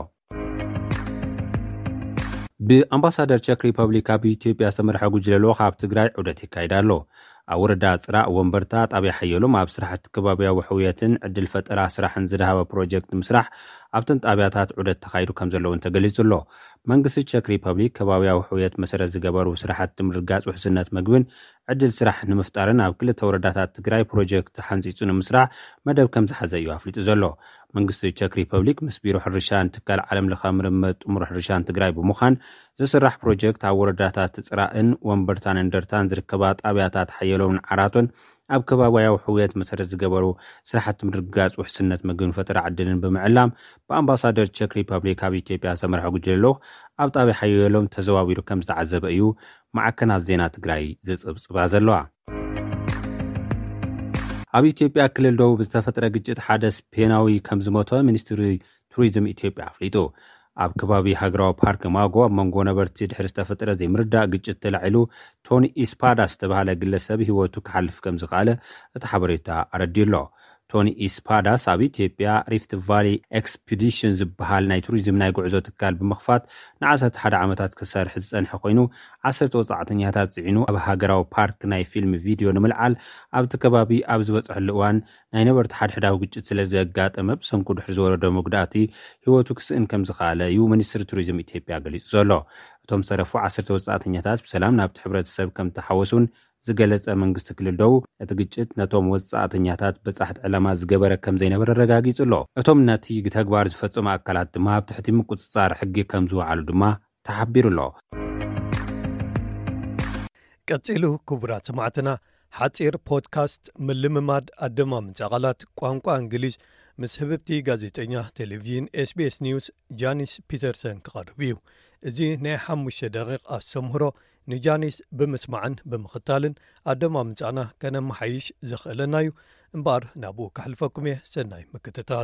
ብኣምባሳደር ቼክ ሪፐብሊክ ኣብ ኢትዮጵያ ዝተመርሐ ጉጅለ ልኡኽ ኣብ ትግራይ ዑደት ይካየድ ኣሎ ኣብ ወረዳ ጽራእ ወንበርታ ጣብያ ሓየሎም ኣብ ስራሕቲ ከባብያዊ ሕውየትን ዕድል ፈጠራ ስራሕን ዝድሃበ ፕሮጀክት ምስራሕ ኣብተን ጣብያታት ዑደት ተኻይዱ ከም ዘለውን ተገሊጹ ኣሎ መንግስቲ ቼክ ሪፐብሊክ ከባብያዊ ሕውየት መሰረት ዝገበሩ ስራሕቲ ምርጋጽ ውሕስነት መግብን ዕድል ስራሕ ንምፍጣርን ኣብ ክልተ ወረዳታት ትግራይ ፕሮጀክት ሓንፂጹ ንምስራሕ መደብ ከም ዝሓዘ እዩ ኣፍሊጡ ዘሎ መንግስቲ ቼክ ሪፐብሊክ ምስ ቢሮ ሕርሻን ትካል ዓለም ለኸ ምርምር ጥሙር ሕርሻን ትግራይ ብምዃን ዝስራሕ ፕሮጀክት ኣብ ወረዳታት ጽራእን ወንበርታን እንደርታን ዝርከባ ጣብያታት ሓየሎምን ዓራቶን ኣብ ከባብያዊ ሕውየት መሰረት ዝገበሩ ስራሕቲ ምርጋጽ ውሕስነት ምግብን ፈጠራ ዕድልን ብምዕላም ብኣምባሳደር ቼክ ሪፐብሊክ ኣብ ኢትዮጵያ ዝተመርሐ ጉጅለ ልኡኽ ኣብ ጣብያ ሓየሎም ተዘዋዊሩ ከም ዝተዓዘበ እዩ ማዕከናት ዜና ትግራይ ዝጽብጽባ ዘለዋ ኣብ ኢትዮጵያ ክልል ደቡብ ዝተፈጠረ ግጭት ሓደ ስፔናዊ ከም ዝሞተ ሚኒስትሪ ቱሪዝም ኢትዮጵያ ኣፍሊጡ ኣብ ከባቢ ሃገራዊ ፓርክ ማጎ ኣብ መንጎ ነበርቲ ድሕሪ ዝተፈጠረ ዘይምርዳእ ግጭት ተላዒሉ ቶኒ ኢስፓዳስ ዝተባሃለ ግለሰብ ህይወቱ ክሓልፍ ከም ዝኽኣለ እቲ ሓበሬታ ኣረዲሎ። ቶኒ ኢስፓዳስ ኣብ ኢትዮጵያ ሪፍት ቫሊ ኤክስፒዲሽን ዝበሃል ናይ ቱሪዝም ናይ ጉዕዞ ትካል ብምኽፋት ን11 ዓመታት ክሰርሕ ዝጸንሐ ኮይኑ 10 ወጻዕተኛታት ጽዒኑ ኣብ ሃገራዊ ፓርክ ናይ ፊልም ቪድዮ ንምልዓል ኣብቲ ከባቢ ኣብ ዝበጽሐሉ እዋን ናይ ነበርቲ ሓድሕዳዊ ግጭት ስለ ዘጋጠመ ብሰንኩ ድሕሪ ዝወረደ መጉዳእቲ ህይወቱ ክስእን ከም ዝኽኣለ እዩ ሚኒስትሪ ቱሪዝም ኢትዮጵያ ገሊጹ ዘሎ። እቶም ዝተረፉ 10 ወጻዕተኛታት ብሰላም ናብቲ ሕብረተሰብ ከም ተሓወሱን ዝገለጸ መንግስቲ ክልል ደው እቲ ግጭት ነቶም ወጻዕተኛታት በጻሕቲ ዕላማ ዝገበረ ከም ዘይነበረ ረጋጊጹ ኣሎ። እቶም ነቲ ተግባር ዝፈጸሙ ኣካላት ድማ ኣብ ትሕቲ ምቁጽጻር ሕጊ ከም ዝወዓሉ ድማ ተሓቢሩ ኣሎ። ቀጺሉ ክቡራት ሰማዕትና ሓጺር ፖድካስት ምልምማድ ኣደማምፂ ቃላት ቋንቋ እንግሊዝ ምስ ህብብቲ ጋዜጠኛ ቴሌቪዥን SBS ኒውስ ጃኒስ ፒተርሰን ክቐርብ እዩ። እዚ ናይ 5 ደቂቕ ኣሰምህሮ ንጃኒስ ብምስማዕን ብምኽታልን ኣደማምጻና ከነመሓይሽ ዝኽእለና እዩ እምበር ናብኡ ካሕልፈኩም እየ ሰናይ ምክትታል።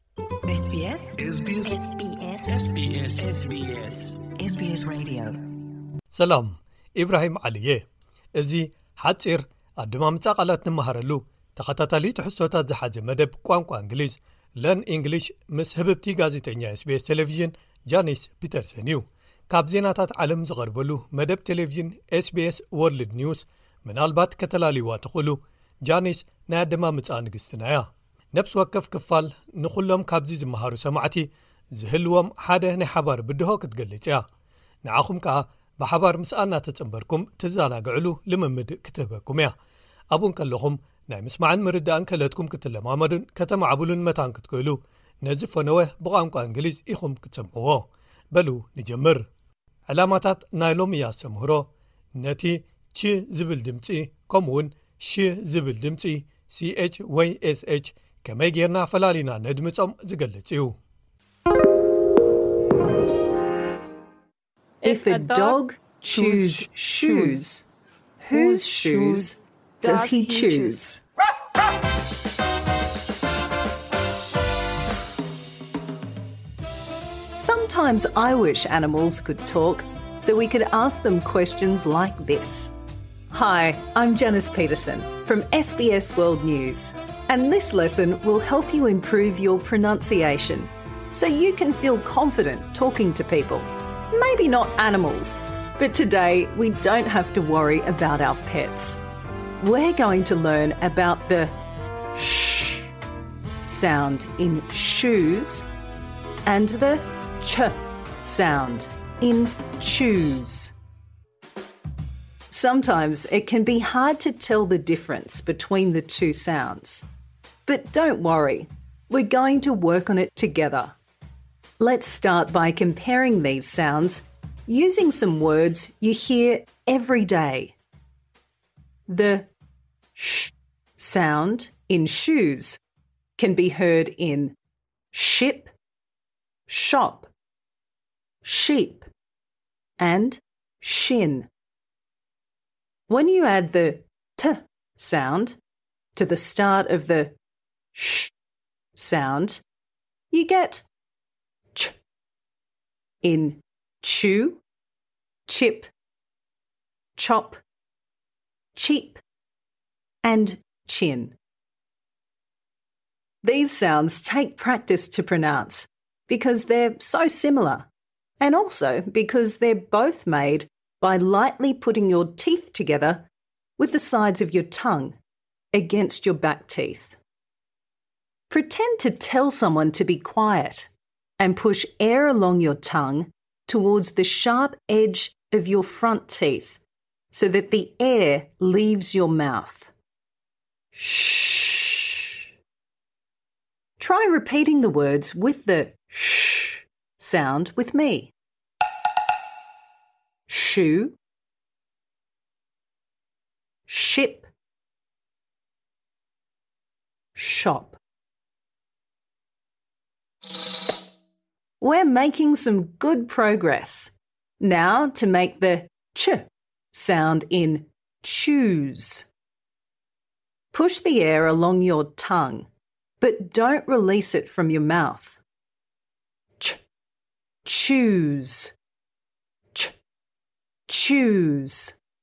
ሰላም ኢብራሂም ዓልየ። እዚ ሓፂር ኣደማምጻ ቃላት ንመሃረሉ ተኸታታሊ ትሕዝቶታት ዝሓዘ መደብ ቋንቋ እንግሊዝ ለርን ኢንግሊሽ ምስ ህብብቲ ጋዜጠኛ SBS ቴሌቪዥን ጃኒስ ፒተርሰን እዩ። ካብ ዜናታት ዓለም ዝቐርበሉ መደብ ቴሌቪዥን SBS ወርልድ ኒውስ ምናልባት ከተላልይዋ ትኽእሉ ጃኒስ ናይ ኣደማምጻ ንግስትና እያ። ነፍሲ ወከፍ ክፋል ንኹሎም ካብዚ ዝመሃሩ ሰማዕቲ ዝህልዎም ሓደ ናይ ሓባር ብድሆ ክትገልጽ እያ። ንዓኹም ከዓ ብሓባር ምስኣና ተጸንበርኩም ትዛናግዕሉ ልምምድ ክትህበኩም እያ። ኣብኡን ከለኹም ናይ ምስማዕን ምርዳእን ክእለትኩም ክትለማመዱን ከተማዕብሉን መታን ክትክእሉ ነዚ ፈነወ ብቋንቋ እንግሊዝ ኢኹም ክትሰምዕዎ። በሉ ንጀምር። ዕላማታት ናይ ሎሚ ኣሰምህሮ ነቲ ች ዝብል ድምፂ ከምኡውን ሽ ዝብል ድምፂ CH ወይ SH ከመይ ጌርና ፈላሊና ነድምፆም ዝገልጽ እዩ። If a dog chews shoes, whose shoes does he choose? Sometimes I wish animals could talk so we could ask them questions like this. Hi, I'm Janice Peterson from SBS World News, and this lesson will help you improve your pronunciation so you can feel confident talking to people. Maybe not animals, but today we don't have to worry about our pets. We're going to learn about the sh sound in shoes and the ch sound in choose. Sometimes it can be hard to tell the difference between the two sounds. But don't worry, we're going to work on it together. Let's start by comparing these sounds using some words you hear every day. The sh sound in shoes can be heard in ship, shop, sheep, and shin. When you add the t sound to the start of the sh sound, you get ch in chew, chip, chop, cheap, and chin. These sounds take practice to pronounce because they're so similar, and also because they're both made by lightly putting your teeth together with the sides of your tongue against your back teeth. Pretend to tell someone to be quiet and push air along your tongue towards the sharp edge of your front teeth so that the air leaves your mouth. Shh. Try repeating the words with the sh sound with me. Shoe, ship, shop. We're making some good progress. Now to make the ch sound in choose. Push the air along your tongue, but don't release it from your mouth. Ch, choose. Choose.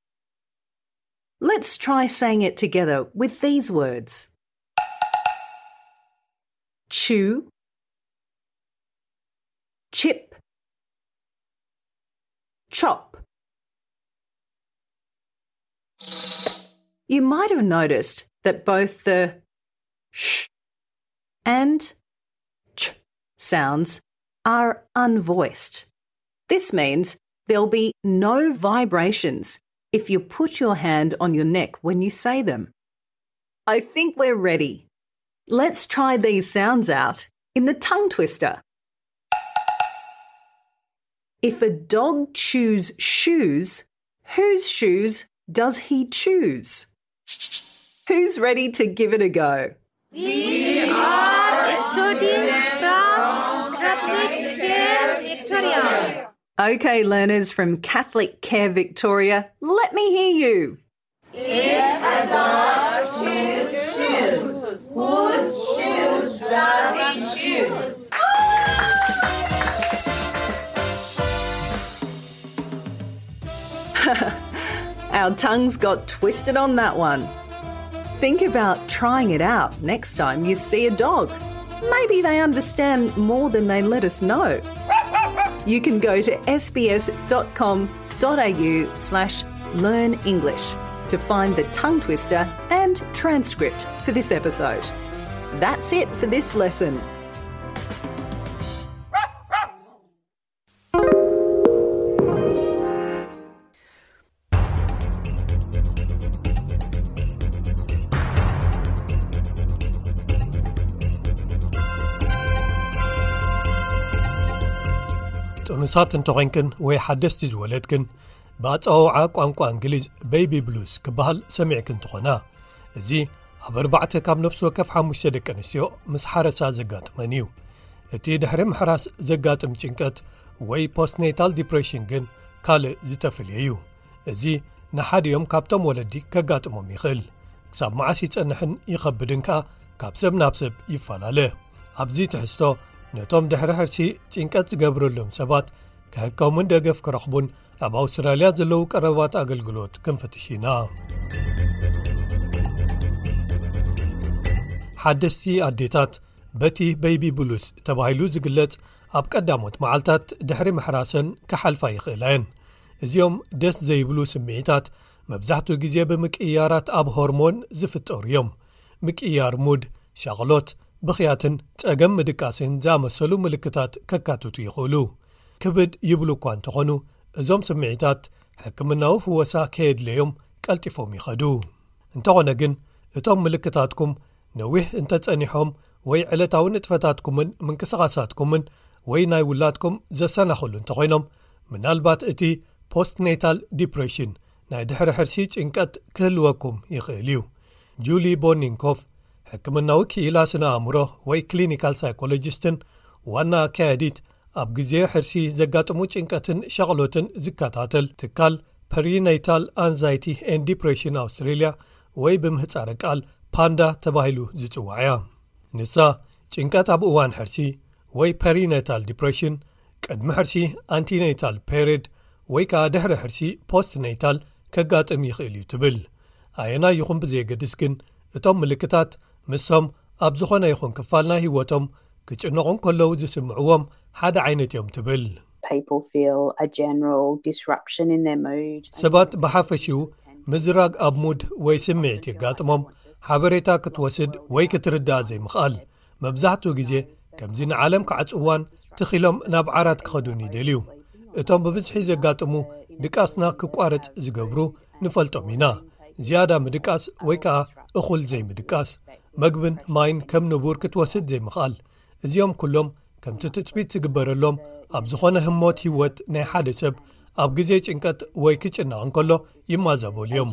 Let's try saying it together with these words. Chew, chip, chop. You might have noticed that both the sh and ch sounds are unvoiced. This means there'll be no vibrations if you put your hand on your neck when you say them. I think we're ready. Let's try these sounds out in the tongue twister. If a dog chews shoes, whose shoes does he choose? Who's ready to give it a go? We are students from Catholic Care Victoria. Okay, learners from Catholic Care Victoria, let me hear you. If a dog chews shoes, whose shoes does he choose? Our tongues got twisted on that one. Think about trying it out next time you see a dog. Maybe they understand more than they let us know. You can go to sbs.com.au/learnenglish to find the tongue twister and transcript for this episode. That's it for this lesson. ጥኑሳት እንተኾንክን ወይ ሓደስቲ ዝወለድክን ብኣፀዋውዓ ቋንቋ እንግሊዝ ቤቢ ብሉስ ክበሃል ሰሚዕክን ትኾና እዚ ኣብ 4 ካብ ነፍሲ ወከፍ 5 ደቂ ኣንስትዮ ምስ ሓረሳ ዘጋጥመን እዩ እቲ ድሕሪ ምሕራስ ዘጋጥም ጭንቀት ወይ ፖስትኔታል ዲፕሬሽን ግን ካልእ ዝተፈልየ እዩ እዚ ንሓድዮም ካብቶም ወለዲ ከጋጥሞም ይኽእል ክሳብ መዓስ ይጸንሕን ይኸብድን ከኣ ካብ ሰብ ናብ ሰብ ይፈላለ ኣብዚ ትሕዝቶ ነቶም ድሕሪ ሕርሲ ጭንቀት ዝገብሩሎም ሰባት ከሕከሙን ደገፍ ክረኽቡን ኣብ ኣውስትራልያ ዘለዉ ቀረባት ኣገልግሎት ክንፍትሽ ኢና ሓደስቲ ኣዴታት በቲ ቤቢ ብሉስ ተባሂሉ ዝግለጽ ኣብ ቀዳሞት መዓልታት ድሕሪ ምሕራሰን ክሓልፋ ይኽእላየን እዚኦም ደስ ዘይብሉ ስምዒታት መብዛሕትኡ ግዜ ብምቅያራት ኣብ ሆርሞን ዝፍጠሩ እዮም ምቅያር ሙድ ሻቕሎት ብኽያትን ጸገም ምድቃስን ዝኣመሰሉ ምልክታት ከካትቱ ይኽእሉ ክብድ ይብሉ እኳ እንተኾኑ እዞም ስምዒታት ሕክምናዊ ፍወሳ ከየድለዮም ቀልጢፎም ይኸዱ እንተኾነ ግን እቶም ምልክታትኩም ነዊሕ እንተጸኒሖም ወይ ዕለታዊ ንጥፈታትኩምን ምንቅስቓሳትኩምን ወይ ናይ ውላድኩም ዘሰናኽሉ እንተኾይኖም ምናልባት እቲ ፖስትኔታል ዲፕሬሽን ናይ ድሕሪ ሕርሲ ጭንቀት ክህልወኩም ይኽእል እዩ ጁሊ ቦኒንኮፍ ሕክምናዊ ክኢላ ስነ ኣእምሮ ወይ ክሊኒካል ሳይኮሎጂስትን ዋና ኣካያዲት ኣብ ግዜ ሕርሲ ዘጋጥሙ ጭንቀትን ሸቕሎትን ዝከታተል ትካል ፐሪኔታል አንዛይቲ ኤንድ ዲፕሬሽን ኣውስትሬልያ ወይ ብምህጻረ ቃል ፓንዳ ተባሂሉ ዝጽዋዕ ንሳ ጭንቀት ኣብ እዋን ሕርሲ ወይ ፐሪኔታል ዲፕሬሽን ቅድሚ ሕርሲ አንቲኔታል ፔሪድ ወይ ከዓ ድሕሪ ሕርሲ ፖስትኔታል ከጋጥም ይኽእል እዩ ትብል ኣየና ይኹን ብዘየገድስ ግን እቶም ምልክታት ምሶም ኣብ ዝኾነ ይኹን ክፋልና ህይወቶም ክጭንቑን ከለዉ ዝስምዕዎም ሓደ ዓይነት እዮም ትብል ሰባት ብሓፈሽኡ ምዝራግ ኣብ ሙድ ወይ ስምዒት ይጋጥሞም ሓበሬታ ክትወስድ ወይ ክትርዳእ ዘይምኽኣል መብዛሕትኡ ግዜ ከምዚ ንዓለም ክዓጽዋን ትኺሎም ናብ ዓራት ክኸዱን ይደልዩ እቶም ብብዝሒ ዘጋጥሙ ድቃስና ክቋረጽ ዝገብሩ ንፈልጦም ኢና ዝያዳ ምድቃስ ወይ ከዓ እኹል ዘይምድቃስ መግብን ማይን ከም ንቡር ክትወስድ ዘይምኽኣል እዚኦም ኩሎም ከምቲ ትጽቢት ዝግበረሎም ኣብ ዝኾነ ህሞት ህይወት ናይ ሓደ ሰብ ኣብ ግዜ ጭንቀት ወይ ክጭናቕ እንከሎ ይማዛበሉ እዮም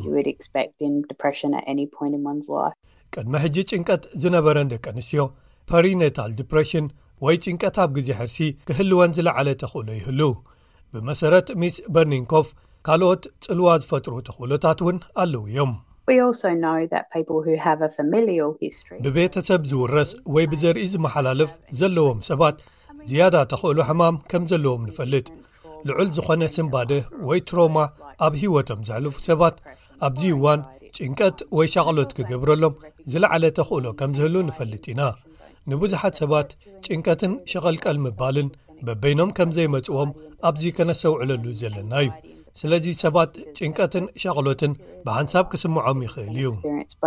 ቅድሚ ሕጂ ጭንቀት ዝነበረን ደቂ ኣንስትዮ ፐሪኔታል ዲፕሬሽን ወይ ጭንቀት ኣብ ግዜ ሕርሲ ክህልወን ዝለዓለ ተኽእሎ ይህሉ ብመሰረት ሚስ በርኒንኮፍ ካልኦት ጽልዋ ዝፈጥሩ ተኽእሎታት እውን ኣለዉ እዮም ብቤተሰብ ዝውረስ ወይ ብዘርኢ ዝመሓላለፍ ዘለዎም ሰባት ዝያዳ ተኽእሉ ሕማም ከም ዘለዎም ንፈልጥ ልዑል ዝኾነ ስምባደ ወይ ትሮማ ኣብ ህይወቶም ዘሕልፉ ሰባት ኣብዚ እዋን ጭንቀት ወይ ሻቕሎት ክገብረሎም ዝለዓለ ተኽእሎ ከም ዝህሉ ንፈልጥ ኢና ንብዙሓት ሰባት ጭንቀትን ሸቐልቀል ምባልን በበይኖም ከም ዘይመጽዎም ኣብዚ ከነሰውዕለሉ ዘለና እዩ ስለዚ ሰባት ጭንቀትን ሻቕሎትን ብሓንሳብ ክስምዖም ይኽእል እዩ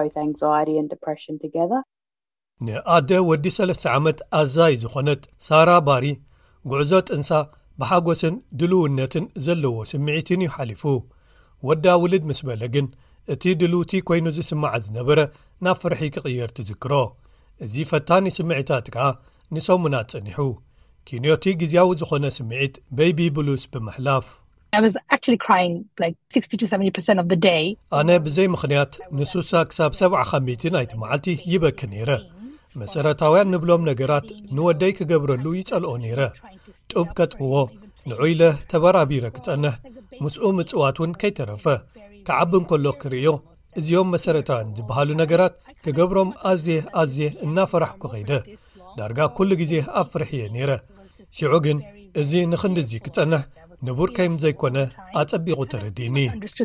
ንኣደ ወዲ 3 ዓመት ኣዛይ ዝኾነት ሳራ ባሪ ጉዕዞ ጥንሳ ብሓጎስን ድልውነትን ዘለዎ ስምዒትን እዩ ሓሊፉ ወዳ ውልድ ምስ በለ ግን እቲ ድልውቲ ኮይኑ ዝስማዕ ዝነበረ ናብ ፍርሒ ክቕየር ትዝክሮ እዚ ፈታኒ ስምዒታት ከዓ ንሰሙናት ጸኒሑ ኪንዮቲ ግዝያዊ ዝኾነ ስምዒት ቤቢ ብሉስ ብምሕላፍ I was actually crying like 60 to 70% of the day. ኣነ ብዘይ ምኽንያት ንሱሳ ክሳብ 70% ናይቲ መዓልቲ ይበኪ ነይረ መሰረታውያን ንብሎም ነገራት ንወደይ ክገብረሉ ይጸልኦ ነይረ ጡብ ከጥብዎ ንዑይለ ተበራቢረ ክጸንሕ ምስኡ ምጽዋት እውን ከይተረፈ ከዓብን ከሎ ክርእዮ እዚኦም መሰረታውያን ዝበሃሉ ነገራት ክገብሮም ኣዝየ እናፈራሕኩ ኸይደ ዳርጋ ኩሉ ግዜ ኣብ ፍርሒ እየ ነይረ ሽዑ ግን እዚ ንኽንድዚ ክጸንሕ ንቡር ከይም ዘይኮነ ኣጸቢቑ ተረዲኒ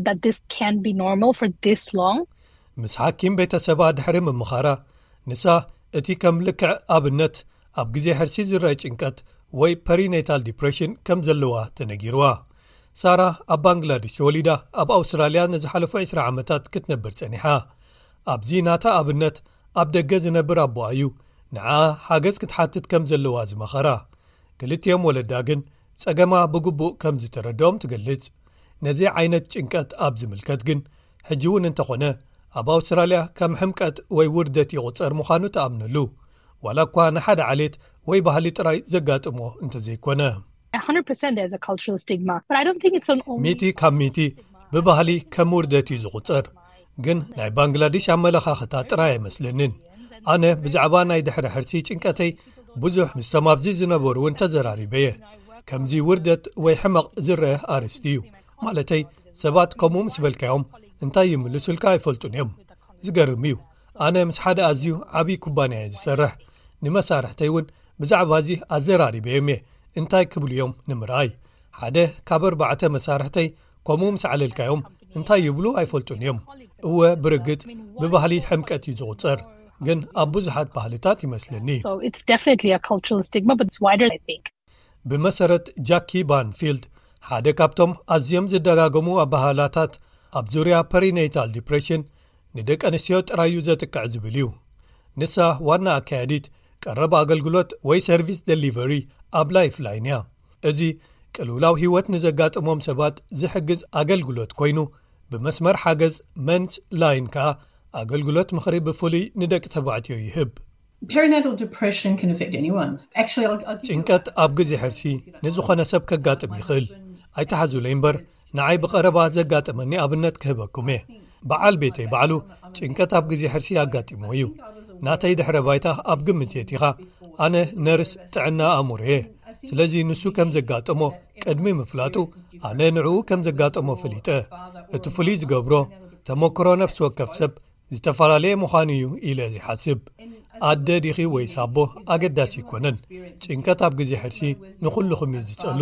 ምስ ሓኪም ቤተሰባ ድሕሪ ምምኻራ ንሳ እቲ ከም ልክዕ ኣብነት ኣብ ግዜ ሕርሲ ዝረአ ጭንቀት ወይ ፐሪኔታል ዲፕሬሽን ከም ዘለዋ ተነጊርዋ ሳራ ኣብ ባንግላዴሽ ወሊዳ ኣብ ኣውስትራልያ ንዝሓለፉ 20 ዓመታት ክትነብር ጸኒሓ ኣብዚ ናታ ኣብነት ኣብ ደገ ዝነብር ኣቦኣ እዩ ንዓ ሓገዝ ክትሓትት ከም ዘለዋ ዝመኸራ ክልቲኦም ወለዳ ግን ጸገማ ብግቡእ ከም ዝተረድኦም ትገልጽ ነዚ ዓይነት ጭንቀት ኣብ ዝምልከት ግን ሕጂ እውን እንተኾነ ኣብ ኣውስትራልያ ከም ሕምቀት ወይ ውርደት ይቝጸር ምዃኑ ተኣምነሉ ዋላ እኳ ንሓደ ዓሌት ወይ ባህሊ ጥራይ ዘጋጥሞ እንተዘይኮነ 100% there's a cultural stigma but I don't think it's on ሚቲ ካብ ሚቲ ብባህሊ ከም ውርደት እዩ ዝቝጸር ግን ናይ ባንግላዴሽ ኣመለኻኽታ ጥራይ ኣይመስለንን ኣነ ብዛዕባ ናይ ድሕሪ ሕርሲ ጭንቀተይ ብዙሕ ምስቶም ኣብዚ ዝነበሩ እውን ተዘራሪበየ ከምዚ ውርደት ወይ ሕመቕ ዝረአ ኣርስቲ እዩ ማለተይ ሰባት ከምኡ ምስ በልካዮም እንታይ ይምልሱልካ ኣይፈልጡን እዮም ዝገርም እዩ ኣነ ምስ ሓደ ኣዝዩ ዓብዪ ኩባንያ ዝሰርሕ ንመሳርሕተይ እውን ብዛዕባ እዚ ኣዘራሪበዮም እየ እንታይ ክብሉ እዮም ንምርኣይ ሓደ ካብ 4 መሳርሕተይ ከምኡ ምስ ዓለልካዮም እንታይ ይብሉ ኣይፈልጡን እዮም እወ ብርግጽ ብባህሊ ሕምቀት እዩ ዝቝጸር ግን ኣብ ብዙሓት ባህልታት ይመስለኒ ብመሰረት ጃኪ ባንፊልድ ሓደ ካብቶም ኣዝዮም ዝደጋገሙ ኣባህላታት ኣብ ዙርያ ፐሪኔታል ዲፕሬሽን ንደቂ ኣንስትዮ ጥራዩ ዘጥቅዕ ዝብል እዩ ንሳ ዋና ኣካያዲት ቀረብ ኣገልግሎት ወይ ሰርቪስ ደሊቨሪ ኣብ ላይፍ ላይን እያ እዚ ቅልውላው ህይወት ንዘጋጥሞም ሰባት ዝሕግዝ ኣገልግሎት ኮይኑ ብመስመር ሓገዝ መንስ ላይን ከዓ ኣገልግሎት ምኽሪ ብፍሉይ ንደቂ ተባዕትዮ ይህብ Perinatal depression can affect anyone. Actually, ጭንቀት ኣብ ግዜ ሕርሲ ንዝኾነ ሰብ ከጋጥም ይኽእል ኣይተሓዙለይ እምበር ንዓይ ብቐረባ ዘጋጥመኒ ኣብነት ክህበኩም እየ በዓል ቤተይ ባዕሉ ጭንቀት ኣብ ግዜ ሕርሲ ኣጋጢሞ እዩ ናተይ ድሕረ ባይታ ኣብ ግምት የቲኻ ኣነ ነርስ ጥዕና ኣእሙሮ እየ ስለዚ ንሱ ከም ዘጋጥሞ ቅድሚ ምፍላጡ ኣነ ንዕኡ ከም ዘጋጥሞ ፈሊጠ እቲ ፍሉይ ዝገብሮ ተመክሮ ነፍሲ ወከፍ ሰብ ዝተፈላለየ ምዃኑ እዩ ኢለ ይሓስብ ኣደ ዲኺ ወይ ሳቦ ኣገዳሲ ይኮነን ጭንቀት ኣብ ግዜ ሕርሲ ንኹልኹም እዩ ዝጸሉ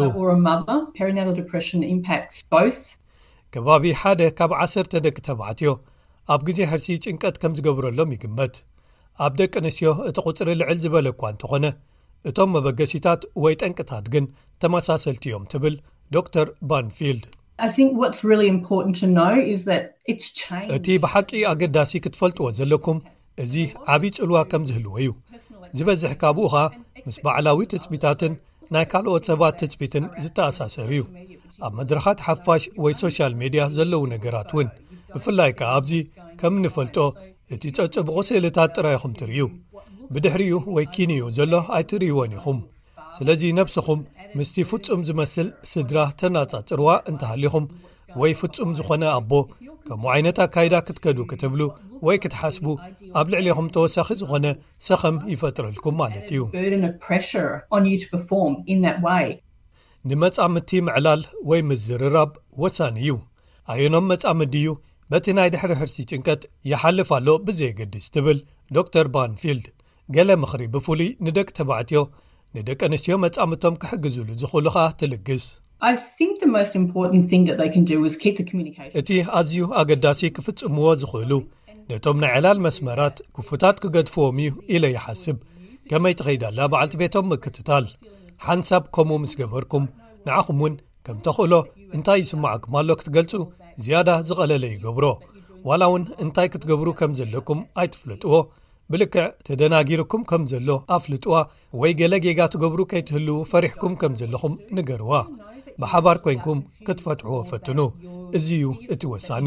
ከባቢ ሓደ ካብ 10 ደቂ ተባዕትዮ ኣብ ግዜ ሕርሲ ጭንቀት ከም ዝገብረሎም ይግመት ኣብ ደቂ ኣንስትዮ እቲ ቁጽሪ ልዕል ዝበለ እኳ እንተኾነ እቶም መበገሲታት ወይ ጠንቅታት ግን ተመሳሰልቲ እዮም ትብል ዶክተር ባንፊልድ I think what's really important to know is that it's changed. እቲ ብሓቂ ኣገዳሲ ክትፈልጥዎ ዘለኩም እዚ ዓብይ ጽልዋ ከም ዝህልዎ እዩ ዝበዝሕ ካብኡ ኸ ምስ ባዕላዊ ትጽቢታትን ናይ ካልኦት ሰባት ትጽቢትን ዝተኣሳሰር እዩ ኣብ መድረኻት ሓፋሽ ወይ ሶሻል ሜድያ ዘለዉ ነገራት እውን ብፍላይ ከዓ ኣብዚ ከም ንፈልጦ እቲ ጸጽብቑ ስእልታት ጥራይኹም ትርእዩ ብድሕሪኡ ወይ ኪንዩ ዘሎ ኣይትርእይዎን ኢኹም ስለዚ ነብስኹም ምስቲ ፍጹም ዝመስል ስድራ ተናጻጽርዋ እንተሃሊኹም ወይ ፍጹም ዝኾነ ኣቦ ከምኡ ዓይነት ኣካይዳ ክትከዱ ክትብሉ ወይ ክትሓስቡ ኣብ ልዕሊኹም ተወሳኺ ዝኾነ ሰኸም ይፈጥረልኩም ማለት እዩ ንመጻምድቲ ምዕላል ወይ ምዝርራብ ወሳኒ እዩ ኣየኖም መጻምዲ እዩ በቲ ናይ ድሕሪ ሕርሲ ጭንቀት ይሓልፍ ኣሎ ብዘየገድስ ትብል ዶክተር ባንፊልድ ገለ ምኽሪ ብፍሉይ ንደቂ ተባዕትዮ ንደቂ ኣንስትዮ መጻምቶም ክሕግዙሉ ዝኽእሉ ኸኣ ትልግስ። I think the most important thing that they can do is keep the communication. እቲ ኣዝዩ ኣገዳሲ ክፍጽምዎ ዝኽእሉ ነቶም ናይ ዕላል መስመራት ክፉታት ክገድፍዎም እዩ ኢለ ይሓስብ። ከመይ ትኸይዳላ በዓልቲ ቤቶም ምክትታል ሓንሳብ ከምኡ ምስ ገበርኩም ንዓኹም እውን ከም ተኽእሎ እንታይ ይስማዓኩም ኣሎ ክትገልጹ ዝያዳ ዝቐለለ ይገብሮ። ዋላ እውን እንታይ ክትገብሩ ከም ዘለኩም ኣይትፍለጥዎ። ብልክዕ ተደናጊርኩም ከም ዘሎ ኣፍልጥዋ ወይ ገለ ጌጋ ትገብሩ ከይትህልው ፈሪሕኩም ከም ዘለኹም ንገርዋ። ብሓባር ኮይንኩም ክትፈትሕዎ ፈትኑ። እዚዩ እቲ ወሳኒ።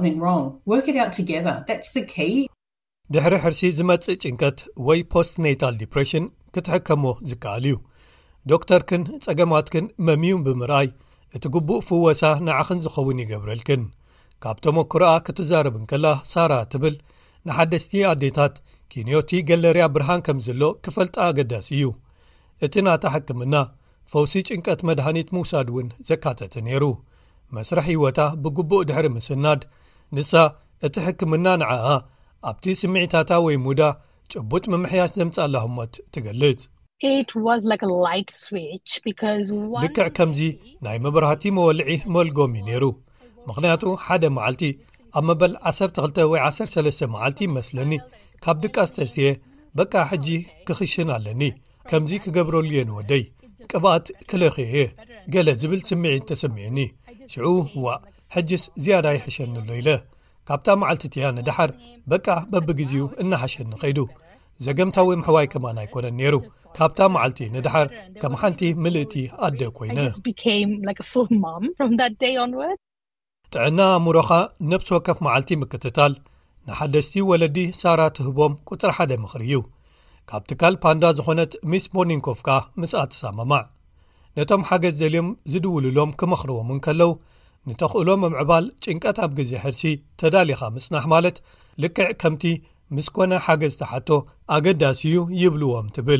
ድሕሪ ሕርሲ ዝመጽእ ጭንቀት ወይ ፖስትኔታል ዲፕሬሽን ክትሕከሞ ዝከኣል እዩ። ዶክተርክን ጸገማትክን መሚዩ ብምርኣይ እቲ ግቡእ ፍወሳ ንዓኽን ዝኸውን ይገብረልክን። ካብ ተመክሮኣ ክትዛረብን ከላ ሳራ ትብል ንሓደስቲ ኣዴታት ኪንዮቲ ገለርያ ብርሃን ከም ዘሎ ክፈልጣ ኣገዳሲ እዩ። እቲ ናታ ሕክምና ፈውሲ ጭንቀት መድሃኒት ምውሳድ እውን ዘካተተ ነይሩ። መስርሕ ህይወታ ብግቡእ ድሕሪ ምስናድ ንሳ እቲ ሕክምና ንዓኣ ኣብቲ ስምዒታታ ወይ ሙዳ ጭቡጥ ምምሕያሽ ዘምጻላ ህሞት ትገልጽ። It was like a light switch because ልክዕ ከምዚ ናይ መብራህቲ መወልዒ መልጎሚ ነይሩ። ምኽንያቱ ሓደ መዓልቲ ኣብ መበል 12 ወይ 13 መዓልቲ መስለኒ ካብ ድቃስ ተስየ በቃ ሕጂ ክኽሽን ኣለኒ ከምዚ ክገብረሉ እየ ንወደይ ቅብኣት ክለኽየ ገለ ዝብል ስምዒት ተሰሚዕኒ። ሽዑ ዋእ ሕጅስ ዝያዳ ይሕሸንሎ ኢለ ካብታ መዓልቲ እትያ ንድሓር በቃ በብግዚኡ እናሓሸኒ ኸይዱ። ዘገምታዊ ምሕዋይ ከማን ኣይኮነን ነይሩ። ካብታ መዓልቲ ንድሓር ከም ሓንቲ ምልእቲ ኣደ ኮይነ ጥዕና ኣእምሮኻ ነብሲ ወከፍ መዓልቲ ምክትታል ንሓደስቲ ወለዲ ሳራ ትህቦም ቁፅሪ 1 ምኽሪ እዩ። ካብ ትካል ፓንዳ ዝኾነት ሚስ ቦኒንኮፍካ ምስኣ ትሰማማዕ። ነቶም ሓገዝ ዘልዮም ዝድውልሎም ክመኽርዎም እንከለው ንተኽእሎ መምዕባል ጭንቀት ኣብ ግዜ ሕርሲ ተዳሊኻ ምጽናሕ ማለት ልክዕ ከምቲ ምስ ኮነ ሓገዝ ተሓቶ ኣገዳሲ እዩ ይብልዎም ትብል።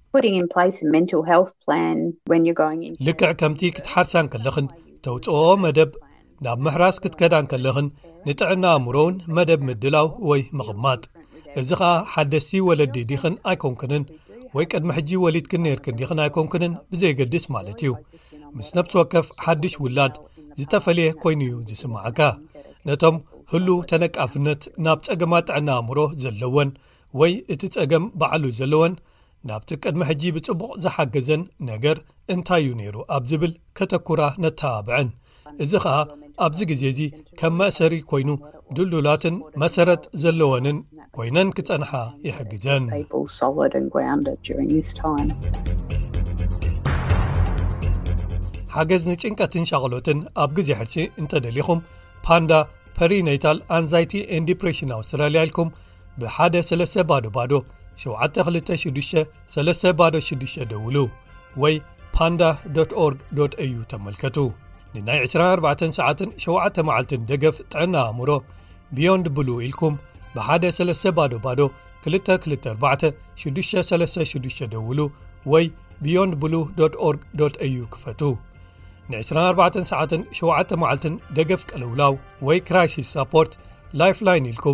ልክዕ ከምቲ ክትሓርሳን ከለኽን ተውፅኦ መደብ ናብ ምሕራስ ክትከዳን ከለኽን ንጥዕና ኣእምሮውን መደብ ምድላው ወይ ምቕማጥ። እዚ ኸኣ ሓደስቲ ወለዲ ዲኽን ኣይኮንክንን ወይ ቅድሚ ሕጂ ወሊድክን ነርክን ዲኽን ኣይኮንክንን ብዘይገድስ ማለት እዩ። ምስ ነብሲ ወከፍ ሓድሽ ውላድ ዝተፈልየ ኮይኑ እዩ ዝስማዓካ። ነቶም ህሉ ተነቃፍነት ናብ ጸገማት ጥዕና ኣእምሮ ዘለወን ወይ እቲ ጸገም ባዕሉ ዘለወን ናብቲ ቅድሚ ሕጂ ብጽቡቕ ዝሓገዘን ነገር እንታይ እዩ ነይሩ ኣብ ዝብል ከተኩራ ነተባብዐን። እዚ ኸኣ ኣብዚ ግዜ እዚ ከም መእሰሪ ኮይኑ ድልዱላትን መሰረት ዘለወንን ኮይነን ክጸንሓ ይሕግዘን። ሓገዝ ንጭንቀትን ሻቕሎትን ኣብ ግዜ ሕርሲ እንተደሊኹም ፓንዳ ፐሪኔታል አንዛይቲ ኤንድ ዲፕሬሽን ኣውስትራልያ ኢልኩም ብ1-300 726 ደውሉ ወይ panda.org.au ተመልከቱ። ንናይ 24 ሰዓትን 7 መዓልትን ደገፍ ጥዕና ኣእምሮ ቢዮንድ ብሉ ኢልኩም ብ1-300-224-636 ደውሉ ወይ beyondblue.org.au ክፈቱ። ን24 ሰዓትን 7 መዓልትን ደገፍ ቀለውላው ወይ ክራይሲስ ሳፖርት ላይፍላይን ኢልኩም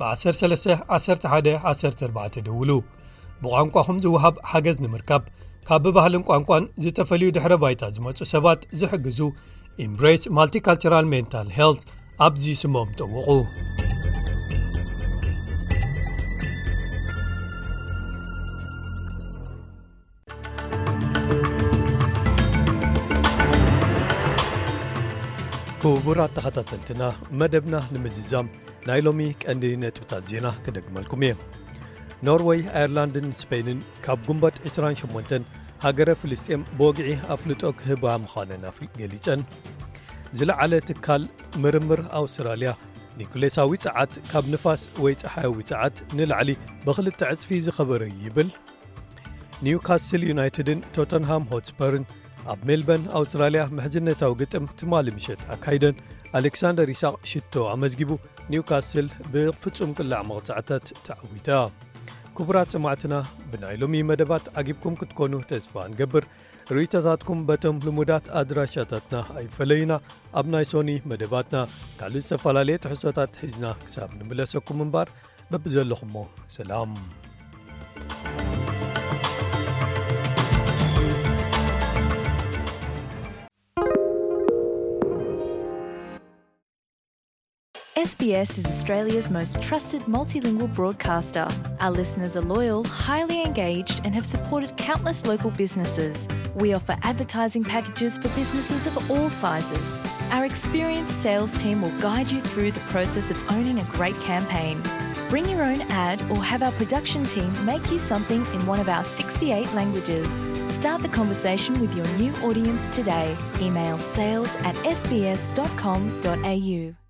ብ13-11-14 ደውሉ። ብቋንቋኹም ዝውሃብ ሓገዝ ንምርካብ ካብ ብባህልን ቋንቋን ዝተፈልዩ ድሕረ ባይታ ዝመፁ ሰባት ዝሕግዙ ኢምብሬስ ማልቲካልቸራል ሜንታል ሄልት ኣብዚ ስሞም ጠውቑ። ክቡራት ተኸታተልትና መደብና ንምዝዛም ናይ ሎሚ ቀንዲ ነጥብታት ዜና ክደግመልኩም እየ። ኖርዌይ ኣየርላንድን ስፔንን ካብ ጉንበት 28 ሃገረ ፍልስጤም ብወግዒ ኣፍልጦ ክህባ ምዃነን ገሊፀን። ዝለዓለ ትካል ምርምር ኣውስትራልያ ኒኩሌሳዊ ፀዓት ካብ ንፋስ ወይ ፀሓያዊ ፀዓት ንላዕሊ ብኽልተ ዕፅፊ ዝኸበረ ይብል። ኒውካስል ዩናይትድን ቶተንሃም ሆትስፐርን ኣብ ሜልበርን ኣውስትራልያ ምሕዝነታዊ ግጥም ትማሊ ምሸት ኣካይደን ኣሌክሳንደር ኢሳቅ ሽቶ ኣመዝጊቡ ኒውካስል ብፍጹም ቅላዕ መቕጻዕታት ተዓዊታ። ክቡራት ሰማዕትና ብናይ ሎሚ መደባት ዓጊብኩም ክትኮኑ ተስፋ ንገብር። ርእይቶታትኩም በቶም ልሙዳት ኣድራሻታትና ኣይፈለዩና። ኣብ ናይ ሶኒ መደባትና ካልእ ዝተፈላለየ ትሕዝቶታት ሒዝና ክሳብ ንምለሰኩም እምበር በብዘለኹሞ ሰላም። SBS is Australia's most trusted multilingual broadcaster. Our listeners are loyal, highly engaged, and have supported countless local businesses. We offer advertising packages for businesses of all sizes. Our experienced sales team will guide you through the process of owning a great campaign. Bring your own ad or have our production team make you something in one of our 68 languages. Start the conversation with your new audience today. Email sales@sbs.com.au.